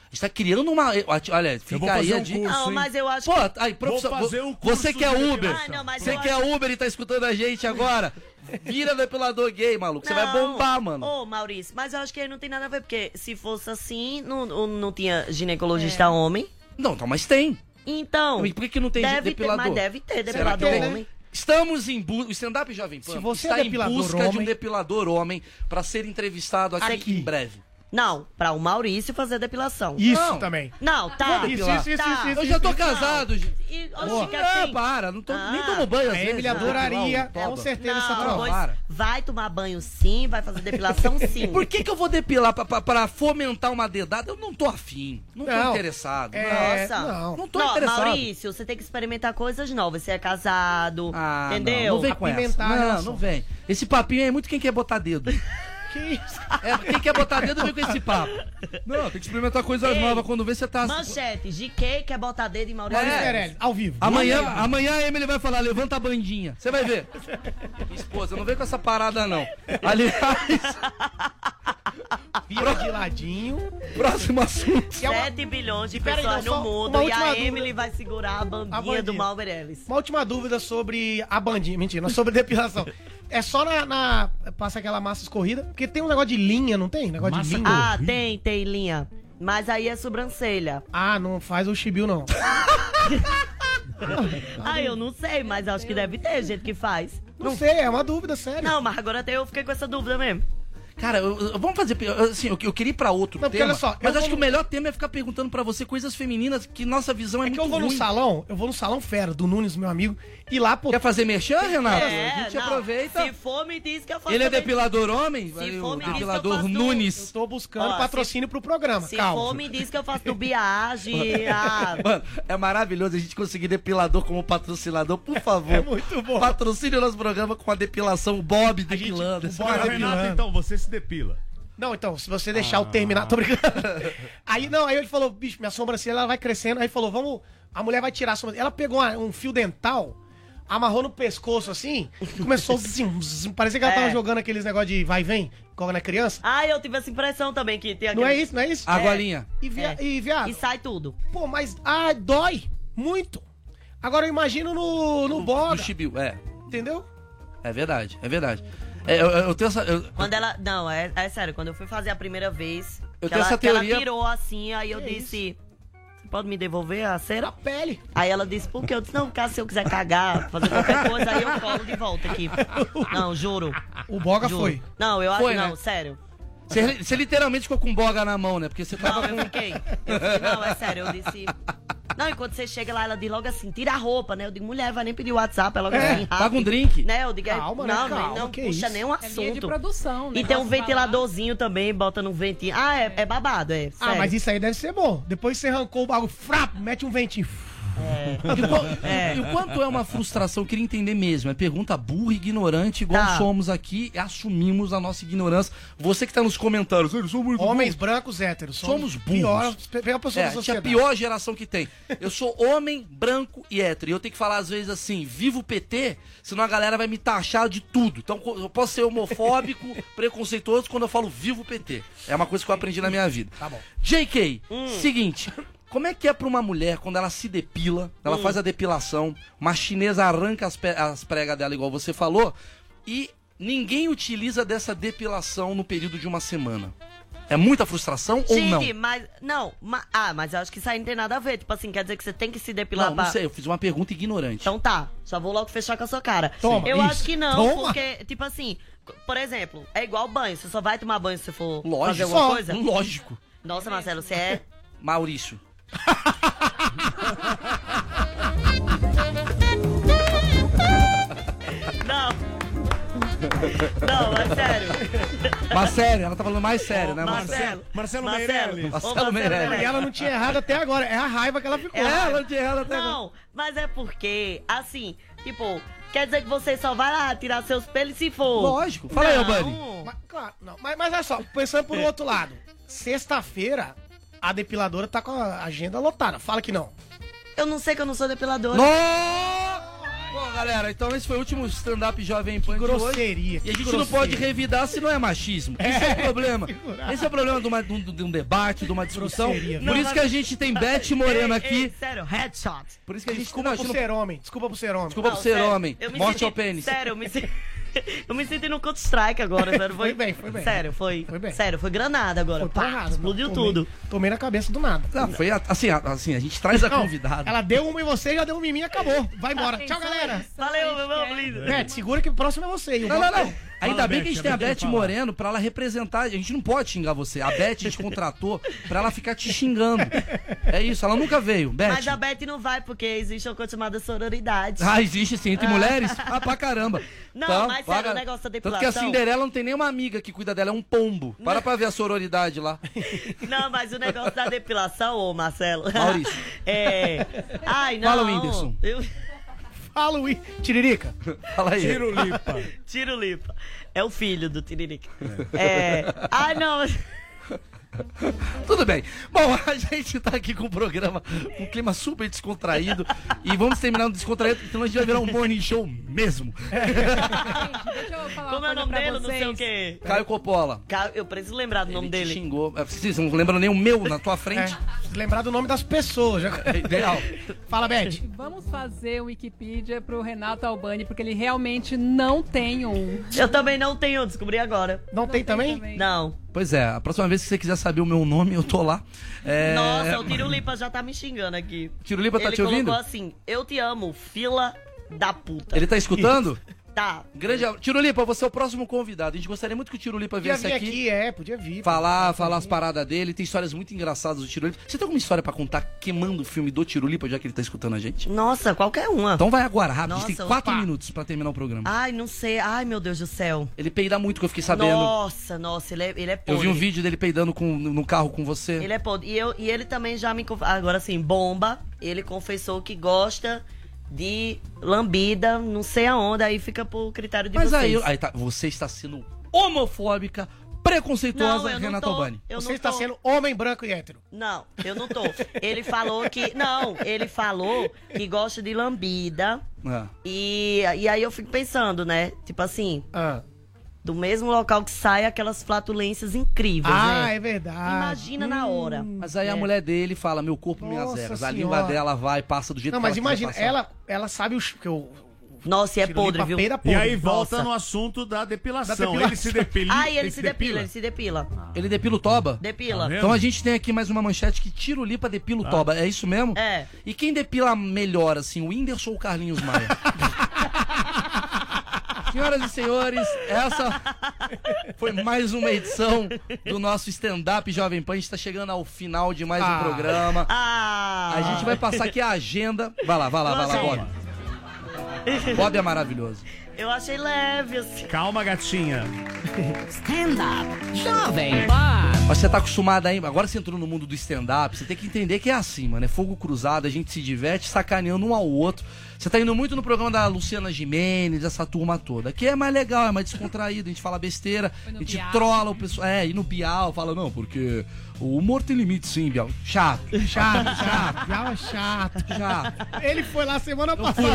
C: gente tá criando uma... Olha,
D: Eu vou
C: fica aí
D: fazer
C: a
D: um
C: dica.
D: curso,
G: Não,
D: hein?
G: mas eu acho
C: Pô,
G: que...
C: aí, professor,
D: Vou fazer um curso
C: você que é
D: de
C: Uber,
D: depilação.
G: Ah, não, mas
C: você
G: eu
C: que é Uber e tá escutando a gente agora, vira depilador gay, maluco. Você vai
G: Não.
C: bombar, mano.
G: Ô, Maurício, mas eu acho que aí não tem nada a ver, porque se fosse assim, não tinha ginecologista homem.
C: Não, então, mas tem.
G: Então,
C: E por que não tem
G: deve ter,
C: depilador?
G: mas deve ter
C: Será
G: depilador
C: que tem?
G: homem.
C: Estamos em busca. O stand-up Jovem Pan
E: Se você
C: está
E: é
C: em
E: depilador
C: busca de um
E: homem-
C: depilador homem pra ser entrevistado aqui,
E: Aqui.
C: em breve.
G: Não, pra o Maurício fazer depilação.
E: Isso
C: Não.
E: também.
G: Não, tá.
C: Vou depilar.
G: Tá.
C: Eu já tô casado, gente.
G: E,
E: Boa.
G: oxe, que
C: Ah,
G: assim,
C: para, não tô,
G: Ah.
C: nem tomo banho às
E: A
C: vezes.
E: Emily
C: né?
E: adoraria,
C: Depilar um
E: com
C: toba.
E: certeza, essa
G: não,
E: prova.
G: pois
C: para.
G: vai tomar banho sim, vai fazer depilação sim.
C: Por que eu vou depilar pra fomentar uma dedada? Eu não tô afim. Não tô
E: Não.
C: interessado.
E: É,
G: Nossa.
E: não.
C: Não tô interessado.
G: Maurício, você tem que experimentar coisas novas. Você é casado,
C: Ah,
G: entendeu?
C: Não, não vem com essa.
E: Apimentar a
C: Não,
E: relação.
C: não vem. Esse papinho aí é muito quem quer botar dedo.
E: Que isso?
C: É, quem quer botar dedo vem com esse papo. Não, tem que experimentar coisas
G: Ei,
C: novas quando vê você tá...
G: Manchete, GK quer botar dedo em Maurício.
E: Maurício
C: É.
E: Meirelles, ao vivo.
C: Amanhã a Emily vai falar, levanta a bandinha. Você vai ver. Minha esposa, não vem com essa parada, não. Aliás,
E: Vira de ladinho.
C: próximo assunto.
E: E é uma-
G: 7 bilhões de
E: Peraí,
G: pessoas
E: não,
G: no
E: só
G: mundo
E: uma
G: e a
E: última dúvida.
G: Emily vai segurar a bandinha
E: bandinha.
G: do Mal Meirelles.
E: Uma última dúvida sobre a bandinha. Mentira, não é sobre depilação. É só passa aquela massa escorrida? Porque tem um negócio de linha, não tem? Negócio
D: Massa
E: de linha.
G: Ah, tem linha. Mas aí é sobrancelha.
E: Ah, não faz o chibiu, não.
G: Ah, eu não sei, mas acho que deve ter gente que faz.
E: Não sei, é uma dúvida, sério.
G: Não, mas agora até eu fiquei com essa dúvida mesmo.
C: Cara, vamos fazer. Assim, eu queria ir pra outro
E: Não, porque
C: tema.
E: olha só,
C: mas
E: eu
C: acho que
E: vou
C: o melhor tema é ficar perguntando pra você coisas femininas que nossa visão é,
E: É que
C: muito
E: eu vou
C: ruim.
E: no salão fera, do Nunes, meu amigo, e lá, pô,
C: Quer fazer merchan, Renato? a gente
G: não,
C: aproveita.
G: Se for, me diz que eu faço
C: Ele é
G: também.
C: depilador homem?
G: Se
C: Aí,
G: for,
C: o
G: me diz que eu
C: depilador
G: faço do-
E: eu
C: Nunes.
E: tô buscando
G: Ó,
E: patrocínio pro programa,
G: Se
E: calma.
G: for, me diz que eu faço do Biage.
C: Mano, é maravilhoso a gente conseguir depilador como patrocinador, por favor.
E: É muito bom.
C: Patrocine o nosso programa com a depilação Bob
E: gente-
C: depilando.
E: o
C: Esse
E: Bob
C: cara-
D: Olha,
E: depilando.
D: Renato, então, você se depila.
E: Não, então, se você deixar eu terminar, tô brincando. Aí ele falou, bicho, minha sobrancelha ela vai crescendo. Aí falou, vamos, a mulher vai tirar a sobrancelha. Ela pegou um fio dental, amarrou no pescoço assim, e começou assim, parecia que ela tava jogando aqueles negócios de vai e vem, quando é criança.
G: Ah, eu tive essa impressão também que tem
E: Não é
G: aquele...
E: isso, não é isso?
C: A golinha.
E: E viado,
G: E sai tudo.
E: pô, mas, dói muito. Agora eu imagino no
C: Do
E: boga,
C: chibiu, é.
E: entendeu?
C: É verdade, é verdade. Eu tenho essa.
G: Quando ela... Não, é sério. Quando eu fui fazer a primeira vez,
C: Eu
G: que
C: tenho essa
G: que ela
C: teoria-
G: tirou assim, aí eu
E: Que
G: disse... Você pode me devolver a
E: Na
G: cera?
E: pele.
G: Aí ela disse, por quê? Eu disse, não, caso se eu quiser cagar, fazer qualquer coisa, aí eu colo de volta aqui. Não, juro.
E: O boga
G: Juro.
E: foi.
G: Não, eu acho
C: Foi,
G: que não,
C: né?
G: sério.
C: Você literalmente ficou com boga na mão, né? Porque você tava
G: Não,
C: com.
G: eu fiquei. Não, é sério, eu disse... Não, e quando você chega lá, ela diz logo assim, tira a roupa, né? Eu digo, mulher, vai nem pedir o WhatsApp, ela logo assim, rápido.
C: paga um drink.
G: Né? Eu digo,
E: Calma, né?
G: não,
E: Calma,
G: não
E: que
G: puxa
E: isso?
G: nem um
F: É linha de
G: assunto.
F: produção, né?
G: E tem um
F: Posso falar?
G: ventiladorzinho também, bota no ventinho. Ah, é babado, é.
E: Ah,
G: sério.
E: mas isso aí deve ser bom. Depois você arrancou o bagulho, frapo, mete um ventinho.
C: E o quanto é uma frustração, eu queria entender mesmo. É pergunta burra e ignorante, igual
G: Tá.
C: somos aqui, e assumimos a nossa ignorância. Você que tá nos comentários, eles são muito
E: Homens
C: burros.
E: brancos héteros.
C: Somos burros.
E: Pior pessoa
C: É,
E: da
C: que a
E: sociedade.
C: pior geração que tem. Eu sou homem, branco e hétero. E eu tenho que falar às vezes assim, viva o PT, senão a galera vai me taxar de tudo. Então eu posso ser homofóbico, preconceituoso quando eu falo viva o PT. É uma coisa que eu aprendi na minha vida.
E: Tá bom.
C: JK, seguinte. Como é que é pra uma mulher quando ela se depila, ela faz a depilação, uma chinesa arranca as pregas dela, igual você falou, e ninguém utiliza dessa depilação no período de uma semana? É muita frustração ou não?
G: Gente, mas... Não, mas eu acho que isso aí não tem nada a ver. Tipo assim, quer dizer que você tem que se depilar
C: Não,
G: pra...
C: não sei, eu fiz uma pergunta ignorante.
G: Então tá, só vou logo fechar com a sua cara.
E: Toma,
G: eu
E: isso.
G: acho que não,
E: Toma.
G: porque, tipo assim, por exemplo, é igual banho. Você só vai tomar banho se você for fazer
C: Lógico,
G: alguma
E: só.
G: coisa?
C: Lógico.
G: Nossa, Marcelo, você é...
C: Maurício.
G: Não. Não, mas sério.
C: Mas sério, ela tá falando mais sério, né,
G: Marcelo.
D: Marcelo Meirelles.
G: Ô,
C: Marcelo Meirelles.
E: E ela não tinha errado até agora. É a raiva que ela ficou.
C: Ela tinha ela até agora.
G: Não, mas é porque, assim, tipo, quer dizer que você só vai lá tirar seus pelos se for.
C: Lógico. Fala aí, ô,
G: Não.
C: Bunny.
E: Mas, claro, não. Mas olha só, pensando por um outro lado. Sexta-feira, a depiladora tá com a agenda lotada. Fala que não.
G: Eu não sei que eu não sou depiladora.
C: Nossa! Porra, galera, então esse foi o último stand-up Jovem Pan de hoje.
E: Grosseria.
C: E a gente não pode revidar se não é machismo. Esse é o problema. Esse é o problema de um debate, de uma discussão.
E: Grosseria.
C: Por isso que a gente tem Beth Moreno aqui.
G: Sério, headshot.
C: Por isso que a gente
E: Desculpa por ser homem. Desculpa por ser homem.
C: Desculpa por ser
G: sério,
C: homem.
G: eu me
C: Morte
G: senti-
C: ao pênis.
G: Sério, eu me senti no Counter-Strike agora, sério.
E: Foi bem.
G: Sério, foi.
E: Foi bem.
G: Sério, foi granada agora.
E: Foi
G: Pá,
E: porrada.
G: explodiu
E: Tomei-
G: tudo.
E: Tomei na cabeça do nada.
C: Não, foi assim, a gente traz a
E: Não,
C: convidada.
E: Ela deu uma em você, já deu uma em mim e acabou. Vai embora. Tchau, galera.
G: Valeu, meu irmão lindo.
E: Beth, segura que o próximo é você. E o
C: Não. Ainda
D: Fala,
C: bem que a gente
D: Beth,
C: tem a
D: a Beth
C: Beth
D: fala.
C: Moreno pra ela representar. A gente não pode xingar você. A Beth a gente contratou pra ela ficar te xingando. É isso, ela nunca veio. Beth.
G: Mas a Beth não vai, porque existe uma coisa chamada sororidade.
C: Ah, existe sim, entre mulheres? Ah, pra caramba.
G: Não,
C: Tá,
G: mas
C: para.
G: sério, o negócio da
C: Tanto que a
G: depilação.
C: Cinderela não tem nenhuma amiga que cuida dela, é um pombo. Para pra ver a sororidade lá.
G: Não, mas o negócio da depilação, ô Marcelo.
C: Maurício.
G: É. Ai, não.
C: Fala, Whindersson.
E: Fala, Tiririca.
C: Fala aí.
D: Tiro lipa.
G: Tiro Lipa. É o filho do Tiririca. Ai, não.
C: Tudo bem. Bom, a gente tá aqui com o programa, com um clima super descontraído. E vamos terminar no descontraído, senão a gente vai virar um morning show mesmo.
F: Gente, deixa eu falar
G: Como é
F: uma
G: o
F: coisa
G: nome
F: pra
G: dele? Não
F: vocês.
G: sei o quê.
C: Caio Coppola.
G: Eu preciso lembrar do nome
C: Ele te
G: dele.
C: xingou. Você não lembra nem o meu na tua frente?
E: Lembrar do nome das pessoas. Já...
C: É ideal.
E: Fala, Beth.
F: Vamos fazer um Wikipedia pro Renato Albani, porque ele realmente não tem um.
G: Eu também não tenho, descobri agora.
E: Não tem também?
G: Não.
C: Pois é, a próxima vez que você quiser saber o meu nome, eu tô lá.
G: Nossa, o Tiro Lipa já tá me xingando aqui.
C: Tiro Lipa tá
G: Ele
C: te ouvindo?
G: colocou assim, eu te amo, fila da puta.
C: Ele tá escutando?
G: Tá.
C: Grande abraço. Tirulipa, você é o próximo convidado. A gente gostaria muito que o Tirulipa
E: Podia
C: viesse
E: vir
C: aqui.
E: aqui, podia vir.
C: Falar as paradas dele. Tem histórias muito engraçadas do Tirulipa. Você tem alguma história pra contar queimando o filme do Tirulipa, já que ele tá escutando a gente?
G: Nossa, qualquer uma.
C: Então vai agora, rápido. A gente tem
G: Nossa,
C: 4
G: opa.
C: minutos pra terminar o programa.
G: Ai, não sei. Ai, meu Deus do céu.
C: Ele peida muito, que eu fiquei sabendo.
G: Nossa, ele é podre.
C: Eu vi um vídeo dele peidando no carro com você.
G: Ele é podre. E ele também já me... Agora, assim, bomba. Ele confessou que gosta de lambida, não sei aonde. Aí fica por critério de
C: Mas
G: vocês.
C: aí tá, você está sendo homofóbica, preconceituosa,
G: Não, eu não
C: Renata
G: tô.
C: Albani.
G: Eu
E: Você
G: não
E: está
G: tô.
E: sendo homem branco e hétero.
G: Não, eu não tô. Ele falou que... Não, ele falou que gosta de lambida.
C: É.
G: E aí eu fico pensando, né? Tipo assim,
E: Ah,
G: do mesmo local que sai aquelas flatulências incríveis, né?
E: é verdade.
G: Imagina na hora.
C: Mas aí a mulher dele fala, meu corpo, minhas
E: Nossa
C: regras. A
E: Senhora.
C: língua dela vai, passa do jeito
E: Não,
C: que
E: mas
C: ela quiser
E: imagina,
C: passar.
E: ela sabe que o
G: Nossa, e é
E: Tirulipa
G: podre, viu?
E: peida
D: E
E: podre.
D: aí volta
G: Nossa.
D: no assunto da depilação.
E: Da depilação.
D: Ele se depila.
G: Ai, ele se depila, ele se depila.
C: Ele depila o toba?
G: Depila.
D: Tá vendo?
C: Então a gente tem aqui mais uma manchete que Tirulipa depila o toba. É isso mesmo?
G: É.
C: E quem depila melhor, assim, o Whindersson ou o Carlinhos Maia? Senhoras e senhores, essa foi mais uma edição do nosso stand-up Jovem Pan. A gente tá chegando ao final de mais um programa.
G: Ah!
C: A gente vai passar aqui a agenda. Vai lá, Bob. Bob é maravilhoso.
G: Eu achei leve, assim.
D: Calma, gatinha.
B: Stand up. Jovem Pan.
C: Mas você tá acostumado aí, agora você entrou no mundo do stand-up, você tem que entender que é assim, mano, é fogo cruzado, a gente se diverte sacaneando um ao outro. Você tá indo muito no programa da Luciana Gimenez, essa turma toda. Aqui é mais legal, é mais descontraído, a gente fala besteira, a gente
F: Bial.
C: trola o pessoal. É, e no Bial, fala, não, porque o humor tem limite sim, Bial. Chato.
E: Chato. Já é chato. Ele foi lá semana
C: Fui
E: passada.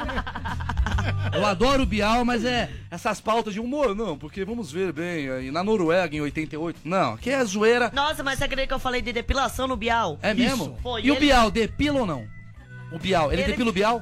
C: lá. Eu adoro o Bial, mas essas pautas de humor, não, porque vamos ver bem, aí na Noruega em 88, não, aqui é zoeira.
G: Nossa, mas você acredita que eu falei de depilação no Bial?
C: É mesmo?
G: Pô,
C: E o
G: ele-
C: Bial, depila ou não? O Bial, ele
G: Ele-
C: depila o Bial?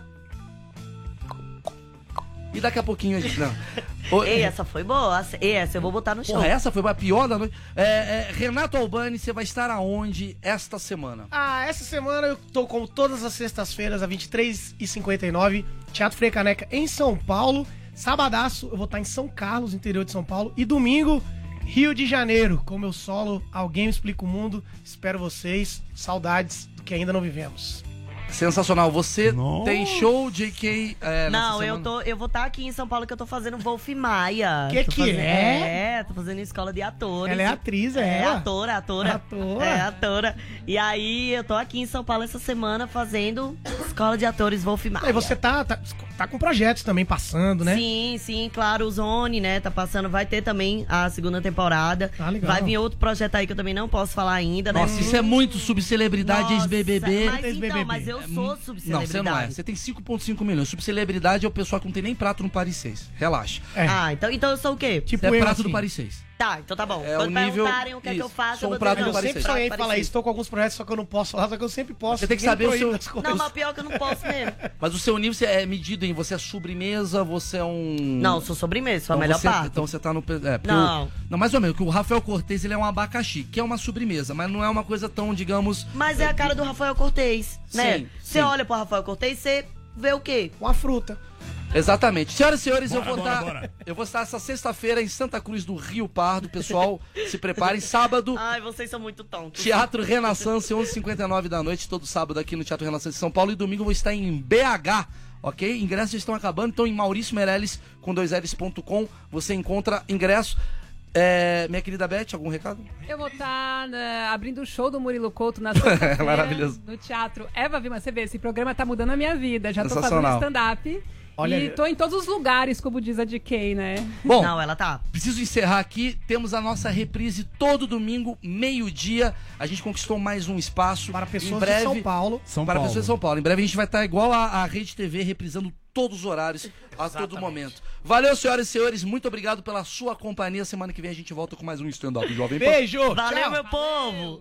C: E daqui a pouquinho a gente... Não.
G: Ei, essa foi boa. Essa eu vou botar no show.
C: Porra, essa foi a pior da noite. Renato Albani, você vai estar aonde esta semana?
E: Essa semana eu tô, como todas as sextas-feiras, às 23h59, Teatro Frei Caneca, em São Paulo. Sabadaço, eu vou estar em São Carlos, interior de São Paulo. E domingo, Rio de Janeiro, com meu solo Alguém Me Explica o Mundo. Espero vocês. Saudades do que ainda não vivemos.
C: Sensacional. Você
D: Nossa.
C: tem show, JK?
G: Não,
C: nessa semana?
G: eu vou estar aqui em São Paulo que eu tô fazendo Wolf Maia.
E: Que
G: Tô
E: que
G: fazendo-
E: é?
G: Tô fazendo escola de atores.
E: Ela é atriz,
G: É,
E: ela?
G: atora.
E: Atora?
G: É, atora. E aí, eu tô aqui em São Paulo essa semana fazendo escola de atores Wolf Maia.
E: Aí você tá com projetos também passando, né?
G: Sim, claro, o Zone, né, tá passando, vai ter também a segunda temporada.
E: Ah, legal.
G: Vai vir outro projeto aí que eu também não posso falar ainda, né?
C: Nossa, isso é muito subcelebridade,
G: Nossa,
C: ex-BBB.
G: Mas então,
E: Ex-BBB.
G: mas eu sou subcelebridade.
C: Não, você não é. Você tem 5,5 milhões. Subcelebridade é o pessoal que não tem nem prato no Paris 6. Relaxa.
G: Ah, então eu sou o quê?
E: Tipo,
C: Você é
E: eu,
C: prato
E: assim.
C: do Paris 6.
G: Tá, então tá bom.
C: É
G: Quando
C: o nível-
G: perguntarem o que é que eu
C: isso.
G: faço,
C: Sou
G: eu
C: um
G: vou
C: prato
G: dizer
C: do
E: Eu
G: não.
C: Paris
E: sempre
C: 6.
E: sonhei em
G: Prato
E: falar
G: Paris
E: isso. Estou com alguns projetos, só que eu não posso falar, só que eu sempre posso.
C: Você tem que
E: ninguém
C: saber o
E: proíbe
C: seu-
E: as coisas.
G: Não, mas pior que eu não posso mesmo.
C: Mas o seu nível é medido em você é sobremesa, você é um...
G: Não, sou sobremesa, sou a
C: Então
G: melhor
C: você,
G: parte.
C: Então você tá no... porque
G: Não.
C: Não, mais ou menos, que o Rafael Cortez, ele é um abacaxi, que é uma sobremesa, mas não é uma coisa tão, digamos...
G: Mas é a cara do Rafael Cortez, né?
C: Sim,
G: Você
C: sim.
G: olha pro Rafael Cortez, você vê o quê?
E: Uma fruta.
C: Exatamente. Senhoras e senhores,
D: Bora,
C: eu vou estar essa sexta-feira em Santa Cruz do Rio Pardo. Pessoal, se preparem. Sábado,
G: Ai, vocês são muito tontos.
C: Teatro Renaissance, 11h59 da noite, todo sábado aqui no Teatro Renaissance de São Paulo. E domingo eu vou estar em BH, ok? Ingressos estão acabando, então em Maurício Meirelles, com 2Ls.com, você encontra ingresso. Minha querida Beth, algum recado?
F: Eu vou estar abrindo o show do Murilo Couto na sexta-feira,
C: Maravilhoso.
F: no Teatro Eva Vilma. Você vê, esse programa tá mudando a minha vida. Já tô fazendo
C: Sensacional.
F: stand-up.
E: Olha,
F: E tô em todos os lugares, como diz a DK, né?
C: Bom,
G: Não, ela tá.
C: preciso encerrar aqui. Temos a nossa reprise todo domingo, meio-dia. A gente conquistou mais um espaço.
E: Para pessoas
C: em breve,
E: de São Paulo.
C: Para pessoas de São Paulo. Em breve a gente vai estar igual a Rede TV, reprisando todos os horários, a todo momento. Valeu, senhoras e senhores. Muito obrigado pela sua companhia. Semana que vem a gente volta com mais um stand-up Jovem Pan.
E: Beijo!
G: Valeu,
E: tchau.
G: meu povo!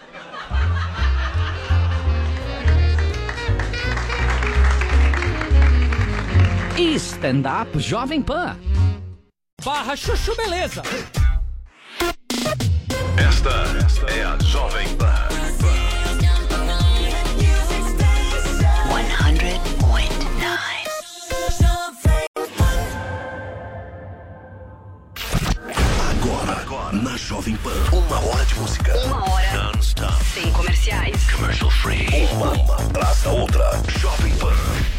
B: Stand-up Jovem Pan. Barra Chuchu Beleza.
A: Esta é a Jovem Pan.
H: 100.9. Agora, na Jovem Pan, 1 hora de música.
I: 1 hora.
H: Non-stop.
I: Sem comerciais.
H: Commercial free. Uma atrás da outra. Jovem Pan.